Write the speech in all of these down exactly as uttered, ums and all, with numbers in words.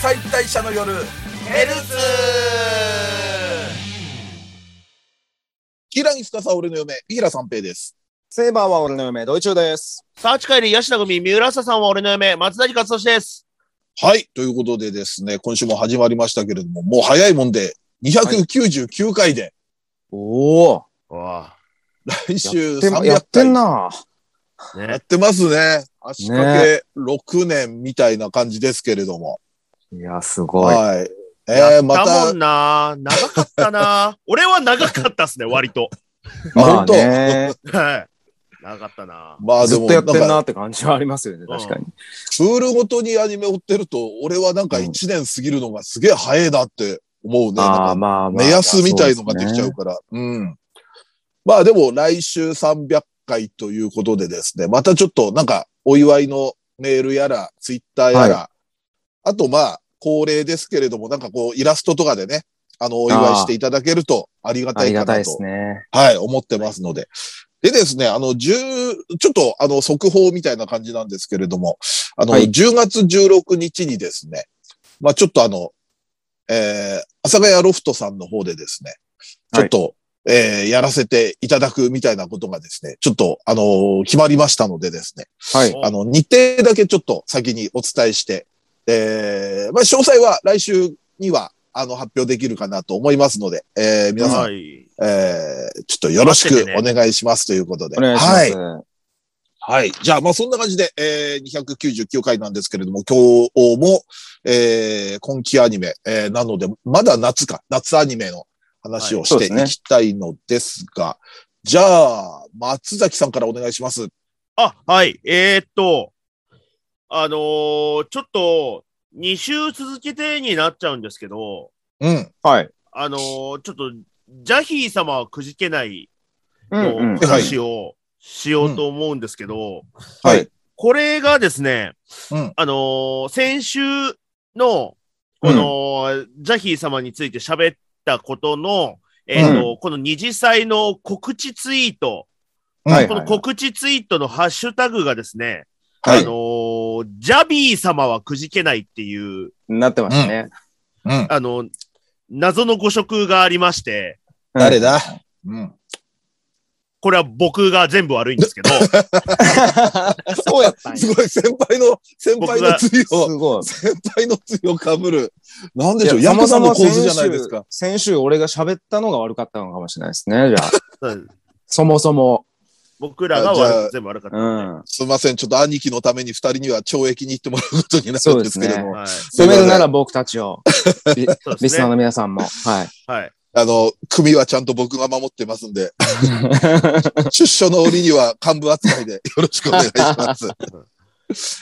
解体者の夜ヘルツキラギスカサ俺の嫁三平三平です。 セイバーは俺の嫁ドイチューです。 サーチ帰りヤシナ組三浦朝さんは俺の嫁松崎勝利です。 はい、ということでですね、今週も始まりましたけれども、もう早いもんでにひゃくきゅうじゅうきゅうかいで、はい、 おお、 来週さんびゃっかいやってんな、 ね、やってますね。足掛けろくねんみたいな感じですけれども、 ね、いやすごい。 はい。 えー、やったもんな、長かったな。俺は長かったっすね、割と。 まあね。 はい。長かったな。 まあでもずっとやってんなって感じはありますよね、確かに。 クールごとにアニメ追ってると、俺はなんかいちねん過ぎるのがすげえ早いなって思うね。ああ、まあ目安みたいのができちゃうから。うん。まあでも来週さんびゃっかいということでですね、またちょっとなんかお祝いのメールやら、ツイッターやら、はい、あとまあ恒例ですけれども、なんかこうイラストとかでね、あの、お祝いしていただけるとありがたいかなと。ありがたいですね。はい、思ってますので。でですね、あの、じゅう、ちょっとあの、速報みたいな感じなんですけれども、あの、はい、じゅうがつじゅうろくにちにですね、まあちょっとあの、えー、阿佐ヶ谷ロフトさんの方でですね、ちょっと、はい、えー、やらせていただくみたいなことがですね、ちょっとあのー、決まりましたのでですね、はい。あの、日程だけちょっと先にお伝えして、えー、まあ詳細は来週には、あの、発表できるかなと思いますので、えー、皆さん、はい、えー、ちょっとよろしくお願いしますということで。 お願いします。 はい。はい。じゃあ、まあ、そんな感じで、えー、にひゃくきゅうじゅうきゅうかいなんですけれども、今日も、えー、今期アニメ、えー、なので、まだ夏か、夏アニメの話をしていきたいのですが、はい、じゃあ、松崎さんからお願いします。 あ、はい。えー、っと、あのー、ちょっと、に週続けてになっちゃうんですけど、 うん。はい。 あのー、ちょっと、ジャヒー様はくじけないの話をしようと思うんですけど、 はい。 これがですね、 うん、 あのー、先週の、この、うん、ジャヒー様について喋ったことの、えっと、うん、この二次祭の告知ツイート、はい、この告知ツイートのハッシュタグがですね、はい、あのー、ジャビー様はくじけないっていう。 なってましたね。 うん。あの、謎の誤植がありまして。 誰だ？うん。 これは僕が全部悪いんですけど。 そうやったんや。 すごい、先輩の、先輩の罪を、すごい。先輩の罪を被る。なんでしょう、ヤクザの構図じゃないですか。 先週俺が喋ったのが悪かったのかもしれないですね、じゃあ。そもそも。 僕らが悪全部悪かった、ねうん。 すみません。ちょっと兄貴のために二人には懲役に行ってもらうことになるんですけども。 はい、責めるなら僕たちを。リ, ね、リスナーの皆さんも。はい。 はい。 あの、組はちゃんと僕が守ってますんで。出所の折には幹部扱いでよろしくお願いします。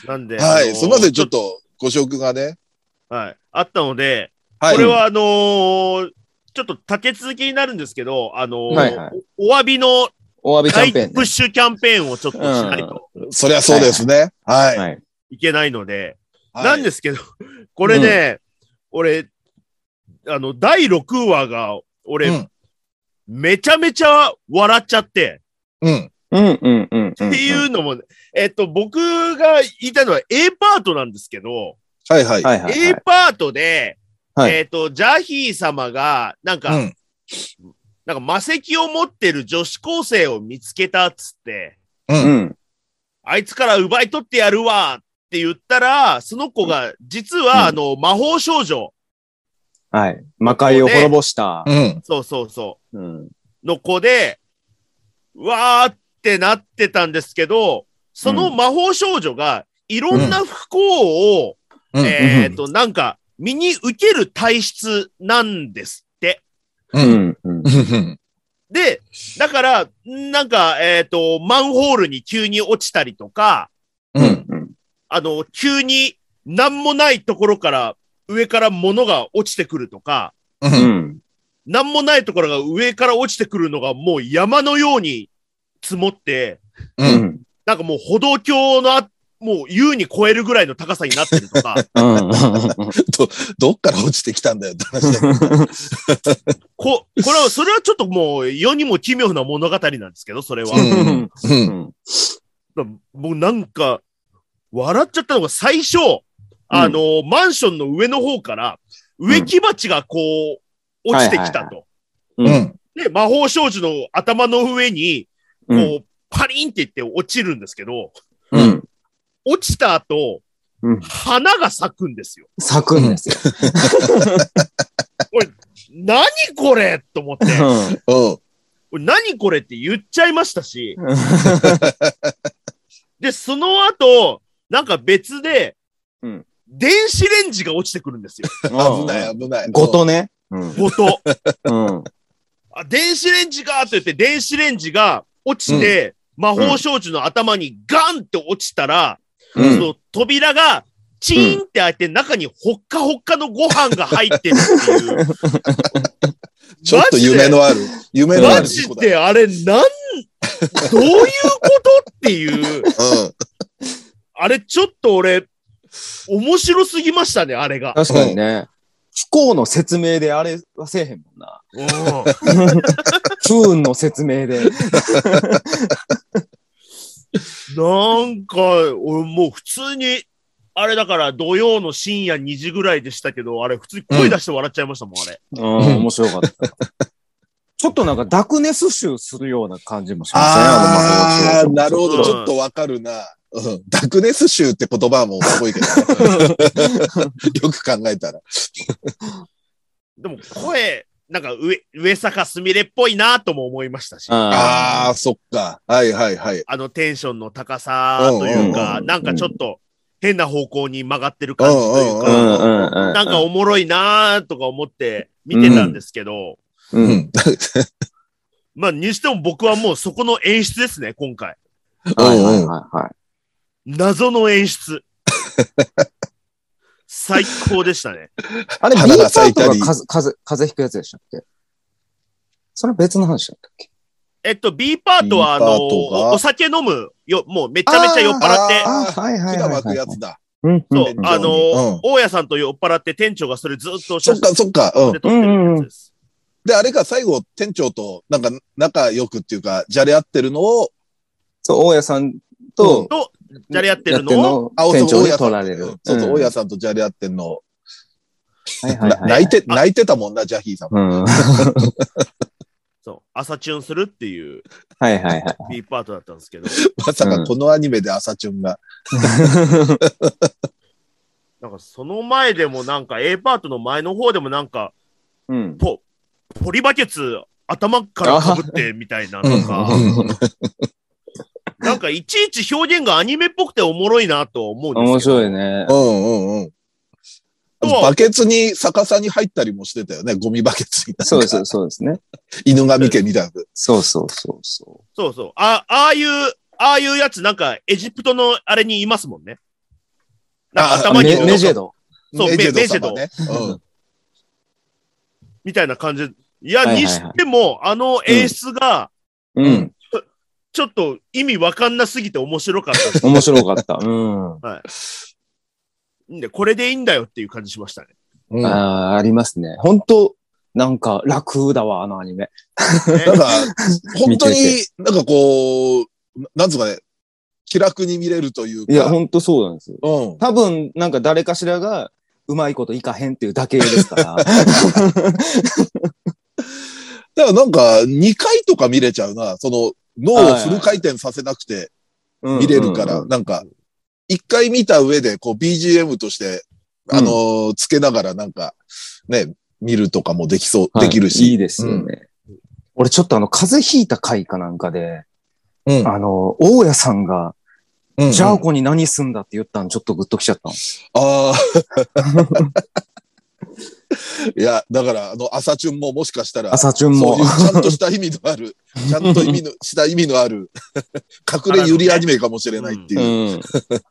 なんで。 はい。あのー、すみません。ちょっとご職がね。 はい。あったので、はい、これはあのー、ちょっと立て続けになるんですけど、あのーはいはい、お, お詫びのお詫びキャンペーン、ね。 プッシュキャンペーンをちょっとしないと。 うん、そりゃそうですね。はい。はい、 いけないので。はい、なんですけど、これね、うん、俺、あの、だいろくわが、俺、うん、めちゃめちゃ笑っちゃって。 うん。 うんうんうん。 っていうのも、えっと、僕が言いたいのは A パートなんですけど、 はいはい。 A パートで、はい、えっと、ジャヒー様が、なんか、うんなんか魔石を持ってる女子高生を見つけたっつって、 うん。 あいつから奪い取ってやるわって言ったら、その子が、実は、あの、うん、魔法少女。 はい。魔界を滅ぼした。 うん。 そうそうそう。 うん、 の子で、うわーってなってたんですけど、その魔法少女が、いろんな不幸を、うん、えっと、なんか、身に受ける体質なんですって。 うんうん、 で、だから、なんか、えっと、マンホールに急に落ちたりとか、 うんうん、 あの、急になんもないところから上から物が落ちてくるとか、 うん、 なんもないところが上から落ちてくるのがもう山のように積もって、 うん、 なんかもう歩道橋のあもう優に超えるぐらいの高さになってるとか。 ど、どっから落ちてきたんだよって話だよこ、これは、それはちょっともう世にも奇妙な物語なんですけど、それは。 うんうん、 もうなんか、笑っちゃったのが最初、 あのー、マンションの上の方から、植木鉢がこう、落ちてきたと。 うん。 で、魔法少女の頭の上に、こう、うん、パリンっていって落ちるんですけど、 うん。 落ちた後、うん、花が咲くんですよ。 咲くんですよ。 これ、何これと思って。うん、何これって言っちゃいましたし。で、その後、なんか別で、うん、電子レンジが落ちてくるんですよ。 危ない危ない。 ごとね。 ごと。うん、あ、電子レンジがと言って、電子レンジが落ちて、うん、魔法少女の頭にガンって落ちたら、うん、その扉がチーンって開いて、中にほっかほっかのご飯が入ってるっていう。 ちょっと夢のある、夢のある。 マジであれ、なん、どういうことっていう。うん、あれ、ちょっと俺、面白すぎましたね、あれが。 確かにね。不幸の説明であれはせえへんもんな。うん、不運の説明で。 なんか、俺もう普通に、あれだから土曜の深夜にじぐらいでしたけど、あれ普通に声出して笑っちゃいましたもん、うん、あれ。 うん、面白かった。ちょっとなんかダクネス臭するような感じもしますね。 ああ、なるほど。ちょっとわかるな。うん、ダクネス臭って言葉もすごいけど、ね、よく考えたら。 でも声、なんか上、上坂すみれっぽいなとも思いましたし。 ああ、そっか。はいはいはい。 あのテンションの高さというか、なんかちょっと変な方向に曲がってる感じというか、なんかおもろいなとか思って見てたんですけど、うんうん、まあ、にしても僕はもうそこの演出ですね、今回。 はいはいはいはい。 謎の演出。最高でしたね。 あれ、ビーパートが風、風、風邪ひくやつでしたっけ？それ別の話だったっけ？ えっと、B パートは、あの、お酒飲むよ、もうめちゃめちゃ酔っ払って。 ああ、はいはいはい。管巻くやつだ。 そう、あの、うん、大家さんと酔っ払って店長がそれずっとそっかそっか。 うん。で撮ってるやつです。 で、あれが最後、店長と、なんか、仲良くっていうか、じゃれ合ってるのを、 そう、大家さんと、 と、じゃれ合ってるのを、 店長に取られる。 そうそう、大家さんとじゃれ合ってるのを。泣いて、泣いてたもんな、ジャヒーさんも。 そう、朝チュンするっていう、 はいはいはい。 B パートだったんですけど。 まさかこのアニメで朝チュンが。 なんかその前でもなんか A パートの前の方でもなんか、うん、ポ、ポリバケツ頭からかぶってみたいなのか、なんかいちいち表現がアニメっぽくておもろいなと思うんですけど。 面白いね。 うんうんうん。バケツに逆さに入ったりもしてたよね。ゴミバケツみたいな。 そうですそうですね。 犬神家みたいな。 そうそうそうそう。 そうそう。あ、ああいう、ああいうやつなんかエジプトのあれにいますもんね。 なんか頭にメ、メジェド。 そう、メジェド。ね、うん。みたいな感じ。いや、はいはいはい、にしても、あの演出が、うん。うんちょっと意味わかんなすぎて面白かった。 面白かった。うん。 はい。で、これでいいんだよっていう感じしましたね。 うん、ああ、ありますね。本当なんか楽だわ、あのアニメ。 なんか、本当に、なんかこう、なんつうかね、気楽に見れるというか。 いや、本当そうなんですよ。うん。多分、なんか誰かしらが、うまいこといかへんっていうだけですから。 だからなんか、にかいとか見れちゃうな。その、脳をフル回転させなくて見れるから、なんか、一回見た上で、こう ビージーエム として、あのー、うん、つけながらなんか、ね、見るとかもできそう、はい、できるし。 いいですよね。うん、俺ちょっとあの、風邪ひいた回かなんかで、うん、あの、大家さんが、うんうん、ジャーコに何すんだって言ったのちょっとグッときちゃったの。ああ。いや、だから、あの、朝チュンももしかしたら、 朝チュンも。 そういうちゃんとした意味のある、ちゃんと意味の、した意味のある、隠れゆりアニメかもしれないっていう。うんうん、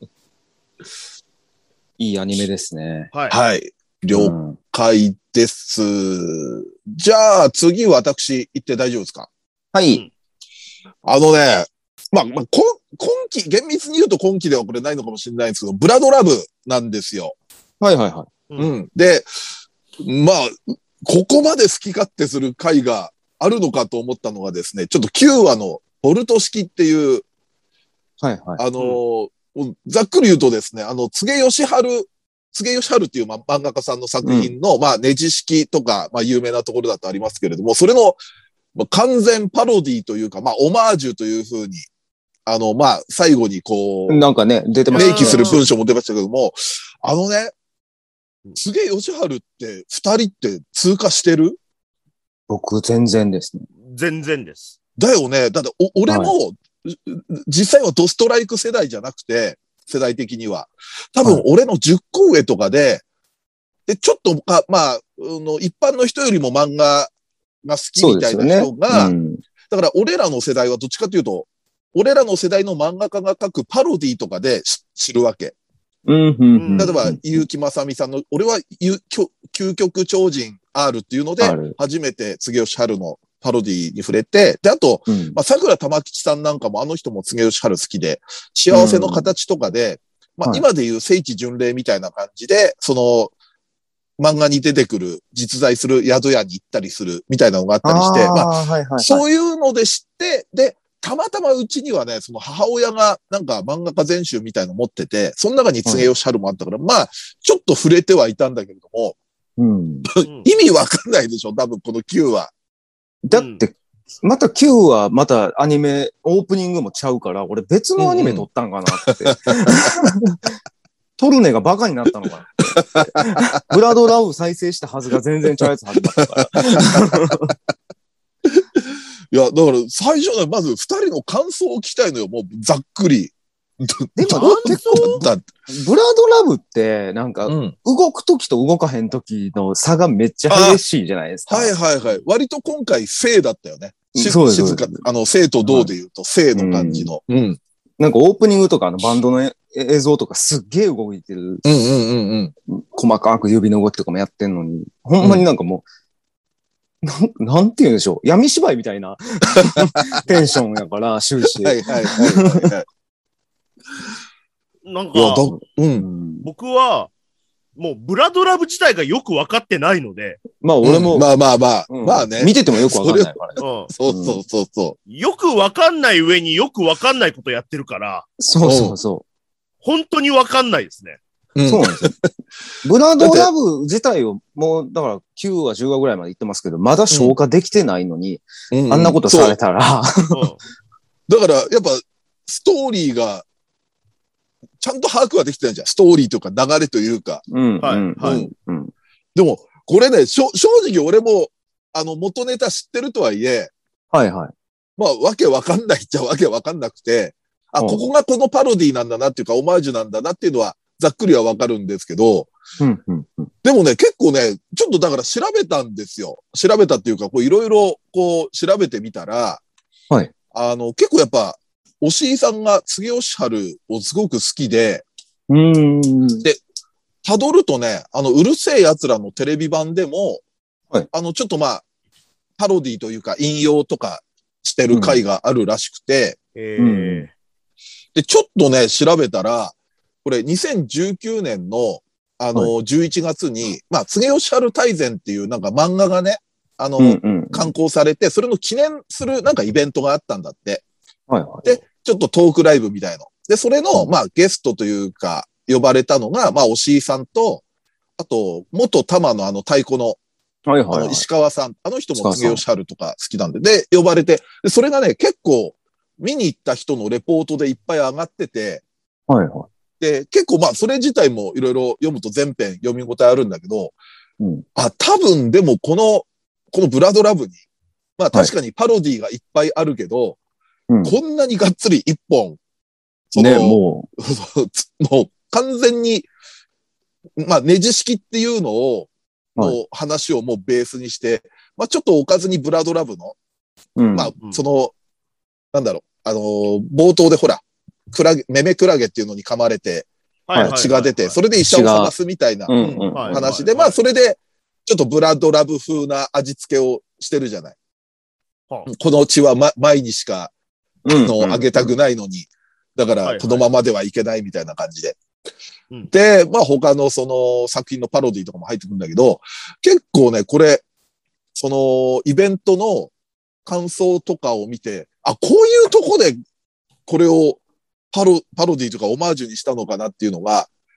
いいアニメですね。 はい。はい。了解です。うん、じゃあ、次私行って大丈夫ですか？ はい。 あのね、まあ、まあ、今期、厳密に言うと今期ではこれないのかもしれないんですけど、ブラドラブなんですよ。 はいはいはい。 うん。で、まあ、ここまで好き勝手する回があるのかと思ったのがですね、ちょっときゅうわのボルト式っていう、 はいはい。 あの、うん、ざっくり言うとですね、あの、柘植義治柘植義治っていう、ま、漫画家さんの作品の、うん、まあ、ネジ式とか、まあ、有名なところだとありますけれども、それの、まあ、完全パロディというか、まあ、オマージュというふうに、あの、まあ、最後にこう、 なんかね、出てました。明記する文章も出ましたけども、あのね、柘植義治って二人って通過してる？ 僕、全然ですね。 全然です。 だよね。だってお、俺も、はい、実際はドストライク世代じゃなくて、世代的には。多分、俺のじゅっこ上とかで、で、ちょっとか、まあ、の一般の人よりも漫画が好きみたいな人が、ねうん、だから俺らの世代はどっちかというと、俺らの世代の漫画家が書くパロディとかで知るわけ。 うんうん、 例えば、結城正美さんの、俺は究極超人 R っていうので、初めて柘植義治のパロディに触れて、で、あと、うん、まあ、桜玉吉さんなんかもあの人も柘植義治好きで、幸せの形とかで、うん、まあ、今でいう聖地巡礼みたいな感じで、その、漫画に出てくる、実在する宿屋に行ったりするみたいなのがあったりして、あまあ、はいはいはい、そういうので知って、で、たまたまうちにはね、その母親がなんか漫画家全集みたいの持ってて、その中に柘植義治もあったから、うん、まあ、ちょっと触れてはいたんだけれども、うん、意味わかんないでしょ、多分このきゅうは。 だって、またきゅうはまたアニメ、オープニングもちゃうから、俺別のアニメ撮ったんかなって。うん、トルネがバカになったのかな。ブラドラウ再生したはずが全然ちゃうやつ始まったから。 いや、だから最初はまず二人の感想を聞きたいのよ、もうざっくり。 でも、ブラドラブって、なんか、動くときと動かへんときの差がめっちゃ激しいじゃないですか。 はいはいはい。割と今回、静だったよね。そうです。静か、あの、静と動で言うと、静の感じの。 うん。なんかオープニングとかのバンドの映像とかすっげえ動いてる。 うんうんうんうん。 細かく指の動きとかもやってんのに、ほんまになんかもう、なん、なんて言うんでしょう。闇芝居みたいなテンションやから、終始。はいはいはいはい。 なんか、うん、僕は、もう、ブラドラブ自体がよく分かってないので。 まあ、俺も、 うん、まあまあまあ、うん、まあね。 見ててもよく分かんないからね。 そうそうそうそう。 よく分かんない上によく分かんないことやってるから。 そうそうそう。 本当に分かんないですね。 うん、そうなんですよ。ブラドラブ自体を、もう、だからきゅう話、じゅう話ぐらいまで言ってますけど、まだ消化できてないのに、うん、あんなことされたら。 うんうん、だから、やっぱ、ストーリーが、ちゃんと把握はできてないじゃん。ストーリーとか流れというか。 うん。はい。はい。 うん。でも、これね、しょ正直俺も、あの、元ネタ知ってるとはいえ。 はいはい。 まあ、わけわかんないっちゃわけわかんなくて。あ、ここがこのパロディなんだなっていうか、オマージュなんだなっていうのは、ざっくりはわかるんですけど。 うんうんうん。 でもね、結構ね、ちょっとだから調べたんですよ。調べたっていうか、こういろいろ、こう、調べてみたら。 はい。 あの、結構やっぱ、押井さんが柘植義治をすごく好きで、 うーんで、辿るとね、あの、うるせえ奴らのテレビ版でも、 はい、 あの、ちょっとまあ、パロディというか引用とかしてる回があるらしくて、 うん、 で、ちょっとね、調べたら、これにせんじゅうきゅうねんの、あの、はい、じゅういちがつに、まあ、柘植義治大全っていうなんか漫画がね、あの、うんうん、刊行されて、それの記念するなんかイベントがあったんだって。 はいはい、 で、ちょっとトークライブみたいの。で、それの、まあ、ゲストというか、呼ばれたのが、まあ、押井さんと、あと、元玉のあの太鼓の、 はいはいはい、 あの、石川さん。あの人も柘植義治とか好きなんで、で、呼ばれて、で、それがね、結構、見に行った人のレポートでいっぱい上がってて、 はいはい。 で、結構まあ、それ自体もいろいろ読むと全編読み応えあるんだけど、 うん、 あ、多分でもこの、このブラドラブに、まあ確かにパロディがいっぱいあるけど、 はい、 こんなにがっつり一本、 その、ね、もう、もう完全に、まあネジ式っていうのを、の話をもうベースにして、まあちょっとおかずにブラドラブの、 うん、 まあその、なんだろう、あのー、冒頭でほら、クラゲ、メメクラゲっていうのに噛まれて、血が出て、それで医者を探すみたいな話で、まあそれで、ちょっとブラドラブ風な味付けをしてるじゃない。この血は、ま、前にしか、あの、あげたくないのに、だから、このままではいけないみたいな感じで。で、まあ他のその作品のパロディとかも入ってくるんだけど、結構ね、これ、そのイベントの感想とかを見て、あ、こういうとこでこれをパロ、パロディとかオマージュにしたのかなっていうのが、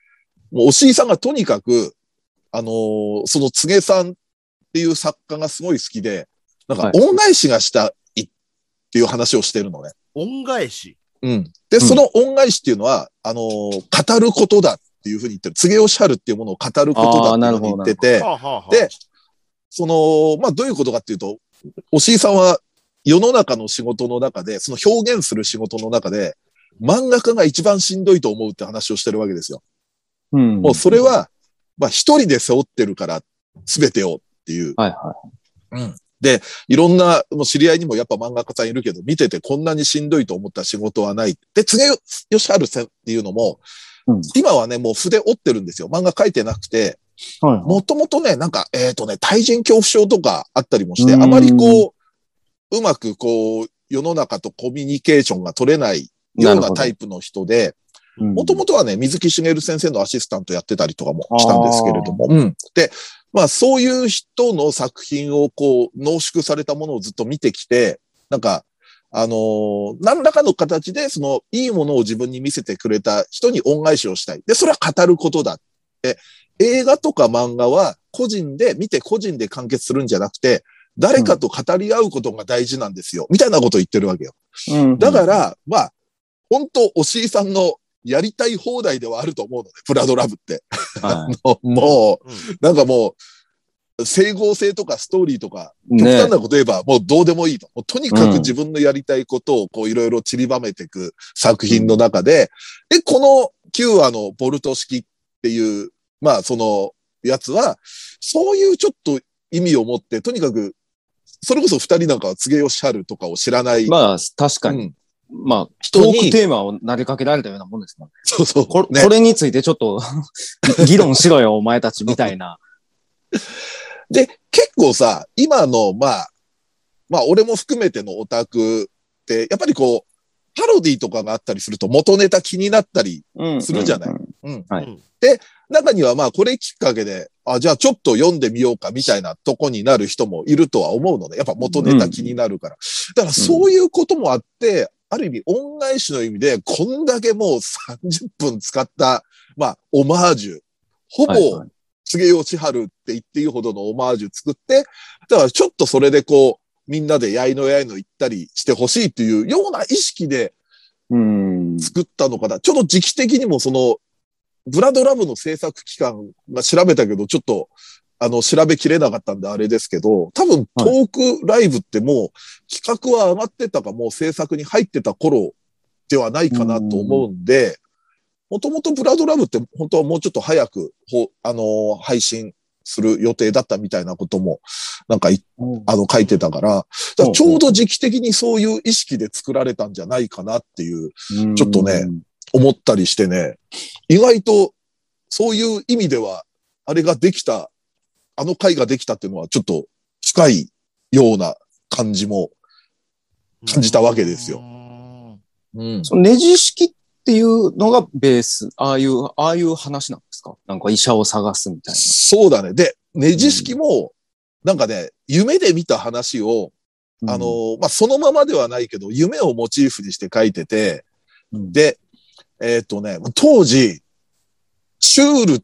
もう押井さんがとにかく、あのー、その柘植さんっていう作家がすごい好きで、なんか恩返しがしたいっていう話をしてるのね。 恩返しうん。で、その恩返しっていうのは、あのー、語ることだっていうふうに言ってる。柘植義治っていうものを語ることだっていうふうに言ってて、で、その、まあ、どういうことかっていうと、押井さんは世の中の仕事の中で、その表現する仕事の中で、漫画家が一番しんどいと思うって話をしてるわけですよ。うん、もうそれは、まあ、一人で背負ってるから、すべてをっていう。はいはい。うん。で、いろんな、もう知り合いにもやっぱ漫画家さんいるけど、見ててこんなにしんどいと思った仕事はない。で、柘植義治さんっていうのも、うん、今はね、もう筆折ってるんですよ。漫画描いてなくて、もともとね、なんか、えっとね、対人恐怖症とかあったりもして、あまりこう、うまくこう、世の中とコミュニケーションが取れないようなタイプの人で、もともとはね、水木しげる先生のアシスタントやってたりとかもしたんですけれども、うん。で、まあそういう人の作品をこう、濃縮されたものをずっと見てきて、なんか、あのー、何らかの形でそのいいものを自分に見せてくれた人に恩返しをしたい。で、それは語ることだ。で、映画とか漫画は個人で見て個人で完結するんじゃなくて、誰かと語り合うことが大事なんですよ。みたいなことを言ってるわけよ。うん、だから、まあ、本当押井さんのやりたい放題ではあると思うのね、プラドラブって。はい、もう、うん、なんかもう、整合性とかストーリーとか、極端なこと言えば、もうどうでもいいと。もうとにかく自分のやりたいことをこういろいろ散りばめていく作品の中で、で、このきゅうわのボルト式っていう、まあそのやつは、そういうちょっと意味を持って、とにかく、それこそ二人なんかは柘植義治とかを知らない。 まあ、確かに。うんまあ、トークテーマを投げかけられたようなもんですもんね。 そうそう。 こ, ね、これについてちょっと議論しろよ、お前たちみたいな。 で、結構さ、今の、まあ、まあ、俺も含めてのオタクって、やっぱりこう、パロディとかがあったりすると元ネタ気になったりするじゃない。うん。はい。で、中にはまあ、これきっかけで、あ、じゃあちょっと読んでみようかみたいなとこになる人もいるとは思うので、やっぱ元ネタ気になるから。うん、だからそういうこともあって、ある意味、恩返しの意味で、こんだけもうさんじゅっぷん使った、まあ、オマージュ。ほぼ、柘植義治って言っていいほどのオマージュ作って、だからちょっとそれでこう、みんなでやいのやいの言ったりしてほしいっていうような意識で、作ったのかな。ちょっと時期的にもその、ブラドラブの制作期間が調べたけど、ちょっと、あの、調べきれなかったんであれですけど、多分トークライブってもう企画は上がってたかもう制作に入ってた頃ではないかなと思うんで、もともとブラドラブって本当はもうちょっと早く、ほあのー、配信する予定だったみたいなことも、なんかい、あの、書いてたから、だからちょうど時期的にそういう意識で作られたんじゃないかなっていう、ちょっとね、思ったりしてね、意外とそういう意味では、あれができた、あの回ができたっていうのはちょっと深いような感じも感じたわけですよ。 うん。そのネジ式っていうのがベース、ああいう、ああいう話なんですか？なんか医者を探すみたいな。 そうだね。で、ネジ式も、なんかね、夢で見た話を、うん、あの、まあ、そのままではないけど、夢をモチーフにして書いてて、うん、で、えっとね、当時、シュールって、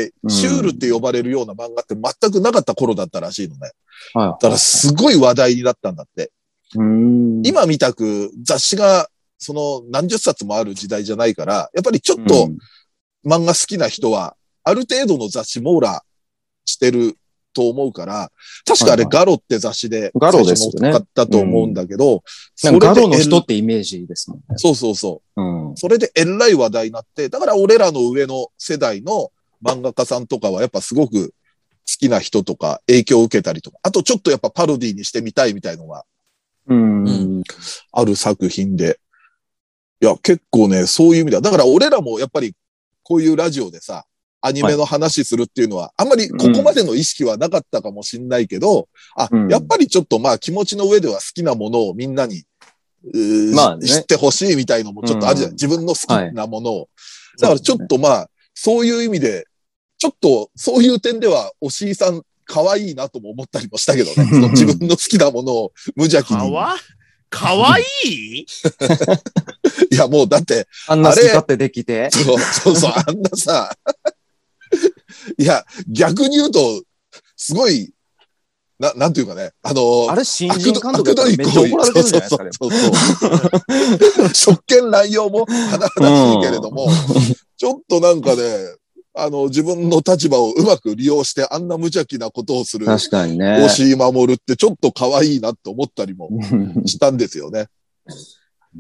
シュールって呼ばれるような漫画って全くなかった頃だったらしいのね。はい、だからすごい話題になったんだって。うん今みたく雑誌がその何十冊もある時代じゃないから、やっぱりちょっと漫画好きな人はある程度の雑誌網羅してると思うから、確かあれガロって雑誌でガロですよね。 買ったと思うんだけど、 それでガロの人ってイメージですもんね。 そうそうそう。うん、それでえらい話題になって、だから俺らの上の世代の漫画家さんとかはやっぱすごく好きな人とか影響を受けたりとか、あとちょっとやっぱパロディにしてみたいみたいのが、うんうん、ある作品で。いや、結構ね、そういう意味だ。だから俺らもやっぱりこういうラジオでさ、アニメの話するっていうのは、はい、あんまりここまでの意識はなかったかもしんないけど、うん、あ、やっぱりちょっとまあ気持ちの上では好きなものをみんなに、まあね、知ってほしいみたいのもちょっとあるじゃん。うん、自分の好きなものを。はい、だからちょっとまあ、そういう意味で、ちょっとそういう点では、押井さん可愛いなとも思ったりもしたけどね。その自分の好きなものを無邪気に。 かわ、かわいいいや、もうだって、 あんな好き勝手できて。 そうそうそう、あんなさ、いや、逆に言うと、すごい、な、なんていうかね、あのー、 あれ、新人監督だったらめっちゃ怒られてるんじゃないですかね。 そうそうそう。職権乱用も甚だしいけれども、うん、ちょっとなんかね、あの、自分の立場をうまく利用してあんな無邪気なことをする。 確かにね。 押井守ってちょっと可愛いなって思ったりもしたんですよね。うん。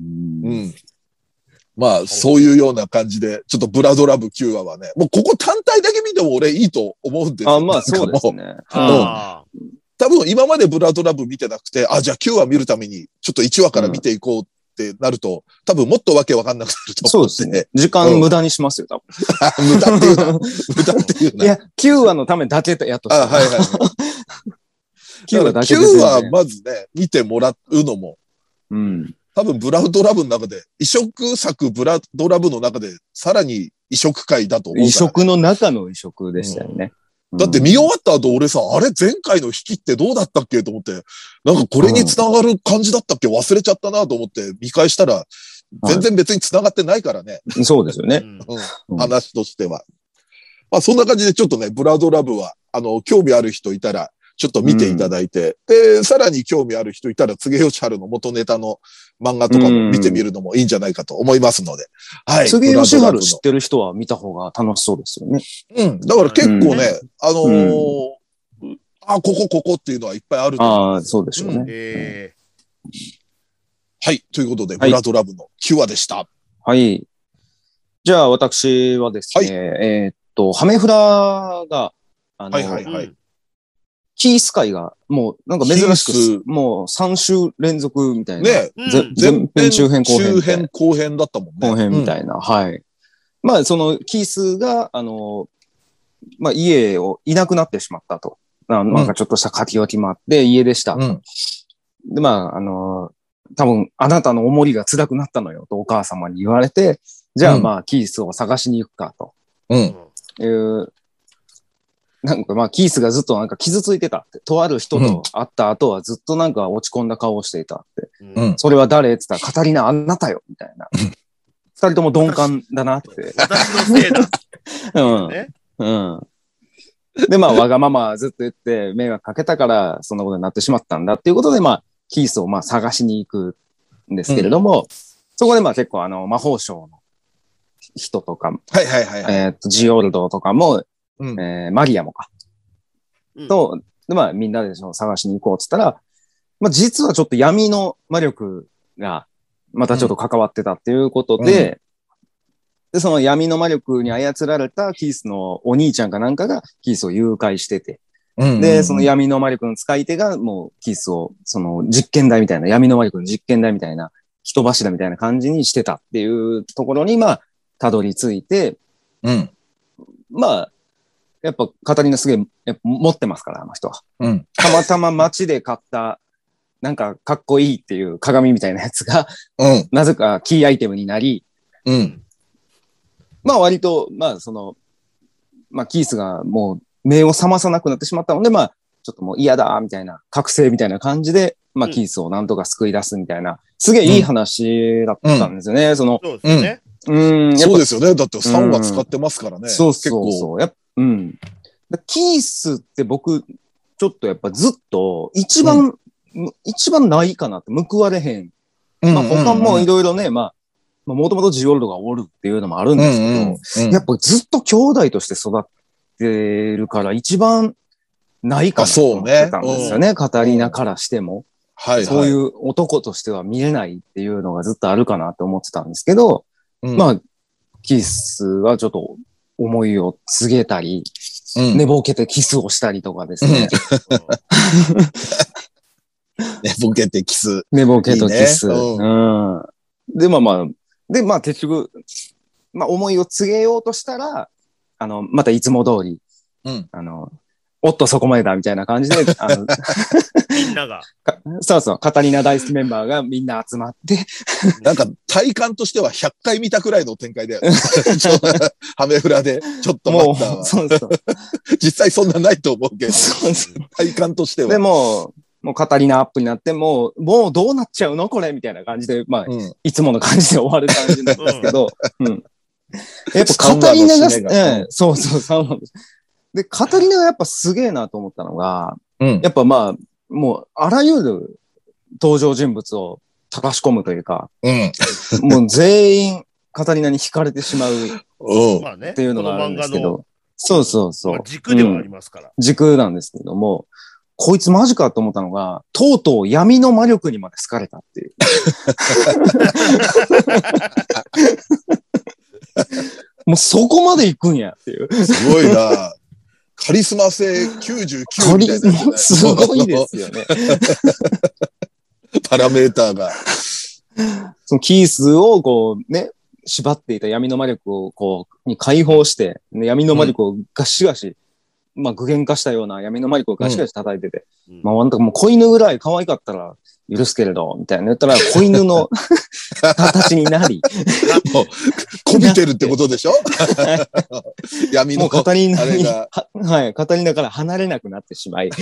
まあ、そういうような感じで、ちょっとブラドラブきゅうわはね、もうここ単体だけ見ても俺いいと思うんですよ。 あ、まあそうですね。 あうん、多分今までブラドラブ見てなくて、あ、じゃあきゅうわ見るためにちょっといちわから見ていこうってなると、多分もっとわけわかんなくなると思うんで。 そうですね。時間無駄にしますよ、多分。無駄っていうな。無駄っていうな。 いや、きゅうわのためだけやっとあ、はいはい。きゅうわだけで。きゅうわまずね、見てもらうのも。 うん。 多分ブラドラブの中で、異色作ブラドラブの中で、さらに異色回だと思うから、ね。 異色の中の異色でしたよね。 うん、だって見終わった後俺さ、あれ前回の引きってどうだったっけと思って、なんかこれに繋がる感じだったっけ忘れちゃったなと思って見返したら、全然別に繋がってないからね。 はい、そうですよね、 うん。話としては。まあそんな感じでちょっとね、ブラドラブは、あの、興味ある人いたら、ちょっと見ていただいて、うん、で、さらに興味ある人いたら、柘植義治の元ネタの漫画とかも見てみるのもいいんじゃないかと思いますので。はい。 柘植義治知ってる人は見た方が楽しそうですよね。 うん。だから結構ね、うん、あのーうん、あ、ここここっていうのはいっぱいあると思う。 ああ、そうでしょうね、うんえー。 はい。ということで、ブラドラブのきゅうわでした。 はい。じゃあ、私はですね、はい、えー、っと、ハメフラが、あのー、はいはいはい。キース会が、もう、なんか珍しく、もうさん週連続みたいな。 ね、 前編、中編、後編。 中編、後編だったもんね。 後編みたいな、うん、はい。まあ、その、キースが、あの、まあ、家をいなくなってしまったと。なんかちょっとした書き置きもあって、家でした。うん、で、まあ、あの、多分、あなたの重りが辛くなったのよ、とお母様に言われて、じゃあまあ、キースを探しに行くか、と。 うん。 いう、なんかまあ、キースがずっとなんか傷ついてたって。とある人と会った後はずっとなんか落ち込んだ顔をしていたって。うん、それは誰って言ったら、カタリナあんなたよみたいな。二人とも鈍感だなって。 私のせいだ。 うん。ね、うん。で、まあ、わがままずっと言って迷惑かけたから、そんなことになってしまったんだっていうことで、まあ、キースをまあ探しに行くんですけれども、うん、そこでまあ結構あの、魔法省の人とか、 はいはいはい、はい。 えっと、ジオルドとかも、うん、えー、マリアもか。うん、と、で、まあ、みんなでその探しに行こうって言ったら、まあ、実はちょっと闇の魔力が、またちょっと関わってたっていうことで、うん、で、その闇の魔力に操られたキースのお兄ちゃんかなんかがキースを誘拐してて、うんうんうん、で、その闇の魔力の使い手がもうキースを、その実験台みたいな、闇の魔力の実験台みたいな、人柱みたいな感じにしてたっていうところに、まあ、たどり着いて、 うん、 まあ、やっぱ、カタリナすげえ、やっぱ持ってますから、あの人は。 うん。 たまたま街で買った、なんか、かっこいいっていう鏡みたいなやつが、 うん。 なぜかキーアイテムになり、 うん。 まあ、割と、まあ、その、まあ、キースがもう、目を覚まさなくなってしまったので、まあ、ちょっともう嫌だ、みたいな、覚醒みたいな感じで、まあ、キースをなんとか救い出すみたいな、すげえいい話だったんですよね、うん、その。 そうですね。 うん。 そうですよね。だってさんわ使ってますからね。うん、 そうそうそう。やっうん。キースって僕、ちょっとやっぱずっと一番、うん、一番ないかなって報われへん。うん、まあ他もいろいろね、まあ、もともとジオルドがおるっていうのもあるんですけど、うんうんうん、やっぱずっと兄弟として育ってるから一番ないかなと思ってたんですよね。カタリナからしても、 はいはい。 そういう男としては見れないっていうのがずっとあるかなと思ってたんですけど、うん、まあ、キースはちょっと思いを告げたり、うん、寝ぼけてキスをしたりとかですね。 寝ぼけてキス。 寝ぼけとキス。いいね、うん、うん。で、まあまあ、で、まあ結局、まあ思いを告げようとしたら、あの、またいつも通り、 うん、 あの、おっとそこまでだみたいな感じで、あのみんなが。 そうそう、カタリナ大好きメンバーがみんな集まって。 なんか体感としてはひゃっかい見たくらいの展開で、ハメフラでちょっと待ったわ。 そうそう。 実際そんなないと思うけど、体感としては。 でも、 もうカタリナアップになって、もう、もうどうなっちゃうのこれみたいな感じで、まあ、うん、いつもの感じで終わる感じなんですけど、うん。やっぱカタリナが、ええ、そうそう、さんわの。で、カタリナがやっぱすげえなと思ったのが、うん、やっぱまあ、もう、あらゆる登場人物を高し込むというか、うん、もう全員カタリナに惹かれてしまうっていうのがあるんですけど、そうそうそう。まあ、 軸ではありますから、 うん。軸なんですけども、こいつマジかと思ったのが、とうとう闇の魔力にまで好かれたっていう。もうそこまで行くんやっていう。 すごいな。カリスマ性きゅうじゅうきゅうみたいな、ね。 すごいですよね。 パラメーターが。 そのキースをこうね、縛っていた闇の魔力をこう、に解放して、闇の魔力をガシガシ、うん、まあ具現化したような闇の魔力をガシガシ叩いてて、うん、まああんたもう子犬ぐらい可愛かったら許すけれど、みたいな言ったら子犬の形になり。 もう、こびてるってことでしょ闇の。 もうカタリナに、は、はい、カタリナから離れなくなってしまい。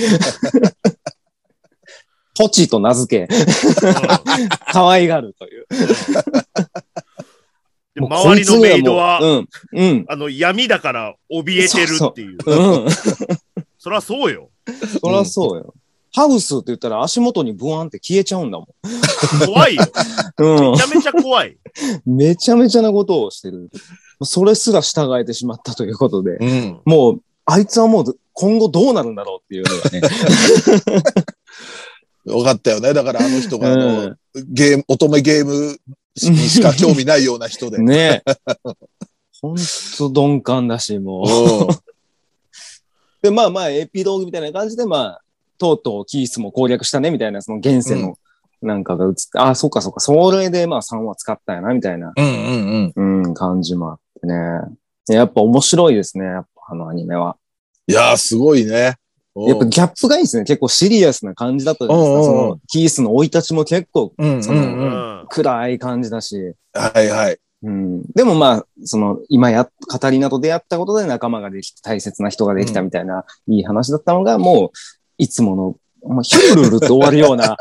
ポチと名付け、可愛がるという。 で周りのメイドは、うんうん、あの闇だから怯えてるっていう。そうそう、うん、そりゃそうよ。 そりゃそうよ。ハウスって言ったら足元にブワンって消えちゃうんだもん。怖いよ。うん、めちゃめちゃ怖い。 めちゃめちゃなことをしてる。それすら従えてしまったということで、うん、もう、あいつはもう今後どうなるんだろうっていうのがね。 よかったよね。だからあの人があの、うん、ゲーム、乙女ゲームにしか興味ないような人で。 ねえ。ほんと鈍感だし、もう。で、まあまあ、エピローグみたいな感じで、まあ、とうとうキースも攻略したね、みたいな、その現世のなんかが映って、うん、あ、そっかそっか、それでまあさんわ使ったんやな、みたいな、うんうんうん、うん、感じもあってね。やっぱ面白いですね、やっぱあのアニメは。 いやー、すごいね。 やっぱギャップがいいですね。結構シリアスな感じだったじゃないですか。そのキースの生い立ちも結構、その、暗い感じだし。 はいはい。 うん、でもまあ、その、今や、カタリナと出会ったことで仲間ができて、大切な人ができたみたいな、いい話だったのが、もう、いつもの、まあ、ヒュルルルって終わるような、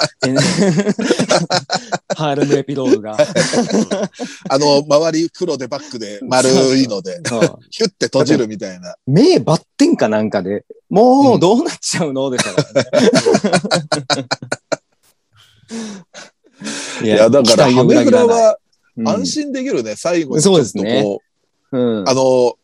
ハーレムエピローグが。 あの、周り黒でバックで丸いので、ヒュッて閉じるみたいな。 目バッテンかなんかで、もうどうなっちゃうの、うん、ですからね。 いや、だから、ハメフラは安心できるね、うん、最後にちょっとこう、そうですね、うん、あの、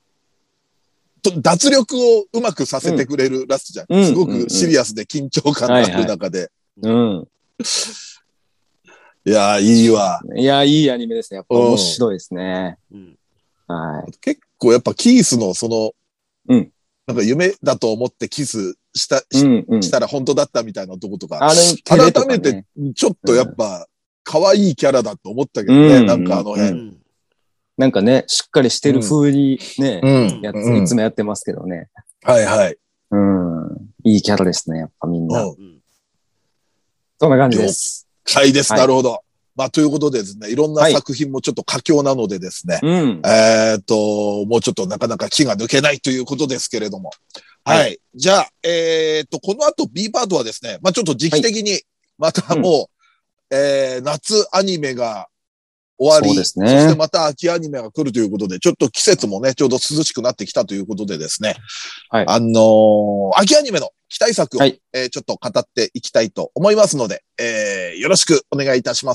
脱力をうまくさせてくれるラストじゃん。うん、すごくシリアスで緊張感がある中で。うん。いやー、いいわ。 いやー、いいアニメですね。やっぱ面白いですね。うん、 はい。結構やっぱキースのその、うん。なんか夢だと思ってキスした、し, うんうん、したら本当だったみたいなとことか。あれ、ね、改めてちょっとやっぱ可愛いキャラだと思ったけどね。うん、なんかあの辺。うんなんかね、しっかりしてる風にね、うん、やつ、いつもやってますけどね。 はいはい。 うん。いいキャラですね、やっぱみんな。うん、そんな感じです。 了解です。なるほど。まあ、ということでですね、いろんな作品もちょっと佳境なのでですね、はい、えっと、もうちょっとなかなか気が抜けないということですけれども。はい。はい、じゃあ、えっと、この後 B パートはですね、まあちょっと時期的に、またもう、はい、えー、夏アニメが、終わり。そうですね。そしてまた秋アニメが来るということで、ちょっと季節もね、ちょうど涼しくなってきたということでですね。はい。あのー、秋アニメの期待作を、はい、えー、ちょっと語っていきたいと思いますので、えー、よろしくお願いいたします。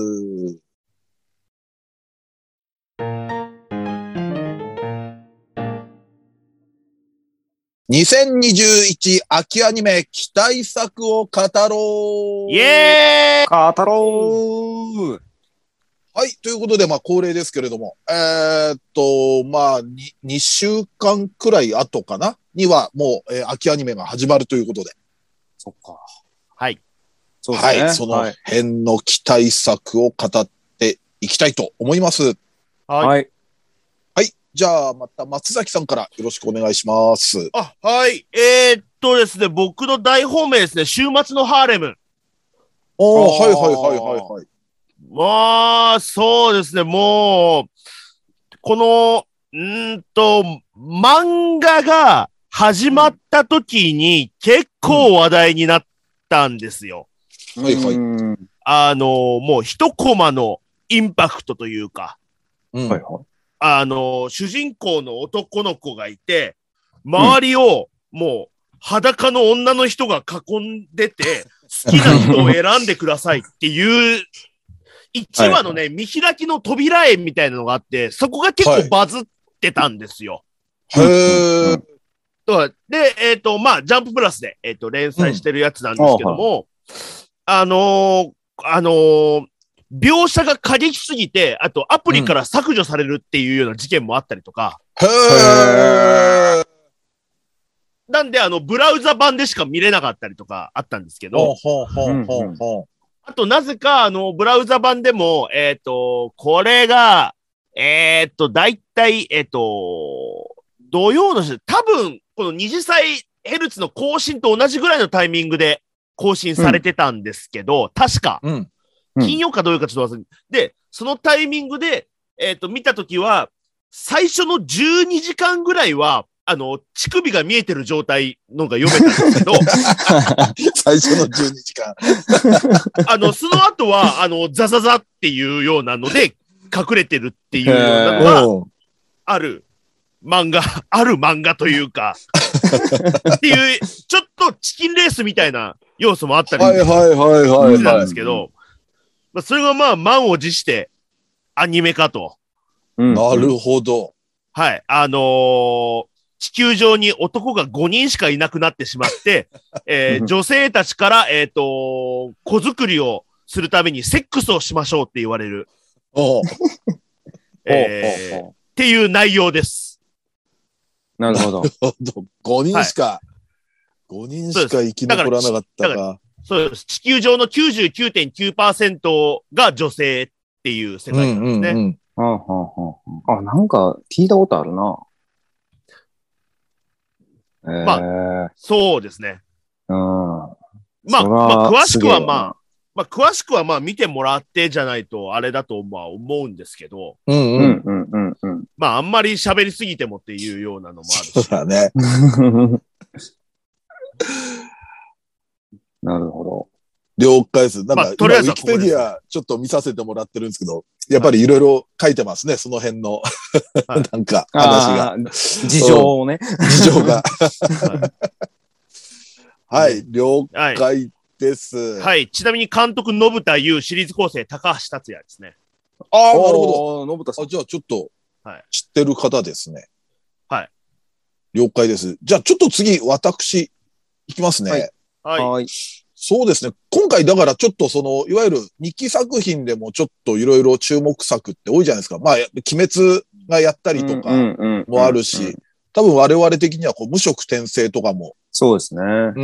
にせんにじゅういち秋アニメ期待作を語ろう。 イエーイ語ろう。 はい。ということで、まあ、恒例ですけれども、えー、っと、まあ、に、にしゅうかんくらい後かなには、もう、えー、秋アニメが始まるということで。 そっか。 はい。 そうですね。はい。その辺の期待作を語っていきたいと思います。 はい。 はい。じゃあ、また松崎さんからよろしくお願いします。 あ、はい。えー、っとですね、僕の大本命ですね、週末のハーレム。 ああ、はいはいはいはいはい。 まあ、そうですね、もう、この、んーと、漫画が始まった時に結構話題になったんですよ。 はいはい。 あのー、もう一コマのインパクトというか、 うん、はいはい。 あのー、主人公の男の子がいて、周りをもう裸の女の人が囲んでて、好きな人を選んでくださいっていう、いちわのね、はい、見開きの扉絵みたいなのがあって、そこが結構バズってたんですよ。 へー。 で、えっ、ー、と、まあ、ジャンププラスで、えっ、ー、と、連載してるやつなんですけども、うん、あのー、あのー、描写が過激すぎて、あとアプリから削除されるっていうような事件もあったりとか。 へー。 なんで、あの、ブラウザ版でしか見れなかったりとかあったんですけど。 ほうほうほうほう。 あと、なぜか、あの、ブラウザ版でも、えっ、ー、と、これが、えっ、ー、と、だいたい、えっ、ー、と、土曜の日、多分、このにじゅっさいヘルツの更新と同じぐらいのタイミングで更新されてたんですけど、うん、確か、うん、金曜かどうかちょっと忘れて、で、そのタイミングで、えっ、と、見たときは、最初のじゅうにじかんぐらいは、あの、乳首が見えてる状態のが読めたんですけど。 最初のじゅうにじかん。 あの、その後は、あの、ザザザっていうようなので、隠れてるっていうようなのが、ある漫画、ある漫画というか、っていう、ちょっとチキンレースみたいな要素もあったりはいはいはいはい。 なんですけど、まあ、それがまあ、満を持してアニメ化と。 なるほど。 はい。あのー、地球上に男がごにんしかいなくなってしまって、えー、女性たちから、えっと、子作りをするためにセックスをしましょうって言われる。 おえー、っていう内容です。 なるほど。 ごにんしか、はい、ごにんしか生き残らなかったか。 そうです。地球上の きゅうじゅうきゅうてんきゅうパーセント が女性っていう世界なんですね。うんうんうん、 あ, ははあ、なんか聞いたことあるな。 えー、まあ、そうですね。 うん。 まあ、まあ、詳しくはまあ、まあ、詳しくはまあ見てもらってじゃないとあれだとまあ思うんですけど。 うんうんうんうんうん。まあ、あんまり喋りすぎてもっていうようなのもあるし。 そうだね。 なるほど。 了解です。なんか、まあ、 とりあえずウィキペディアちょっと見させてもらってるんですけど、やっぱりいろいろ書いてますね、はい、その辺の。はい、なんか、話が。 事情をね。 事情が。はい、了解です、 はい。はい。ちなみに監督、信田優、シリーズ構成、高橋達也ですね。 ああ、なるほど。信田さん。あ、じゃあちょっと、知ってる方ですね。 はい。 了解です。じゃあちょっと次、私、いきますね。 はい。はい。 はいそうですね。今回だからちょっとその、いわゆる日記作品でもちょっといろいろ注目作って多いじゃないですか。まあ、鬼滅がやったりとかもあるし、多分我々的にはこう無色転生とかも。 そうですね。 うん。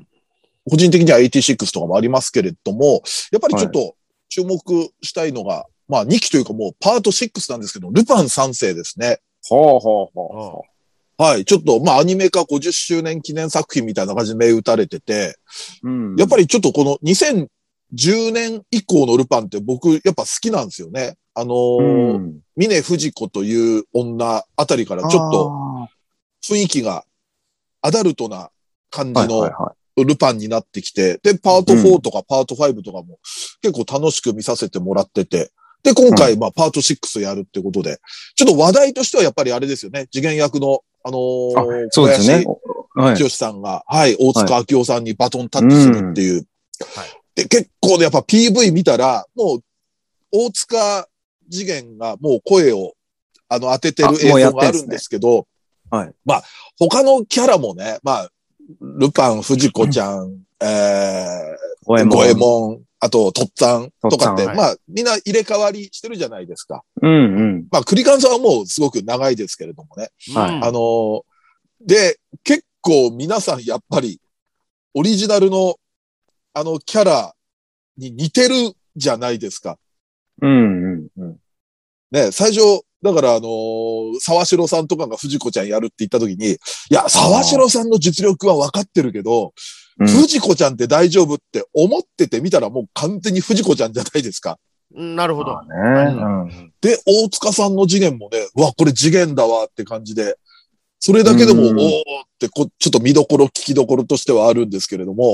個人的にははちじゅうろくとかもありますけれども、やっぱりちょっと注目したいのが、はい、まあにきというかもうパートろくなんですけど、ルパン三世ですね。 ほうほうほうほう。 はい。ちょっと、まあ、アニメ化ごじゅっしゅうねん記念作品みたいな感じで銘打たれてて、うん、やっぱりちょっとこのにせんじゅうねん以降のルパンって僕、やっぱ好きなんですよね。あのー、うん、峰不二子という女あたりからちょっと雰囲気がアダルトな感じのルパンになってきて、で、パートフォーとかパートファイブとかも結構楽しく見させてもらってて、で、今回、まあ、パートろくやるってことで、ちょっと話題としてはやっぱりあれですよね。次元役のあのー、 そうですね。 剛さんが、はい、大塚明夫さんにバトンタッチするっていう。はい、で、結構ね、やっぱ ピーブイ 見たら、もう、大塚次元がもう声を、あの、当ててる映像があるんですけど、 ね、はい。 まあ、他のキャラもね、まあ、ルパン、藤子ちゃん、えー、五右衛門、あと、とっつぁんとかって、はい、まあ、みんな入れ替わりしてるじゃないですか。 うんうん。 まあ、クリカンさんはもうすごく長いですけれどもね。 はい。 あのー、で、結構皆さんやっぱり、オリジナルの、あの、キャラに似てるじゃないですか。 うんうんうん。 ね、最初、だからあのー、沢城さんとかが藤子ちゃんやるって言った時に、いや、沢城さんの実力は分かってるけど、うん、藤子ちゃんって大丈夫って思っててみたらもう完全に藤子ちゃんじゃないですか。 なるほど。 ねうん、 で、大塚さんの次元もね、うわ、これ次元だわって感じで、それだけでも、うん、おーってこ、ちょっと見どころ、聞きどころとしてはあるんですけれども、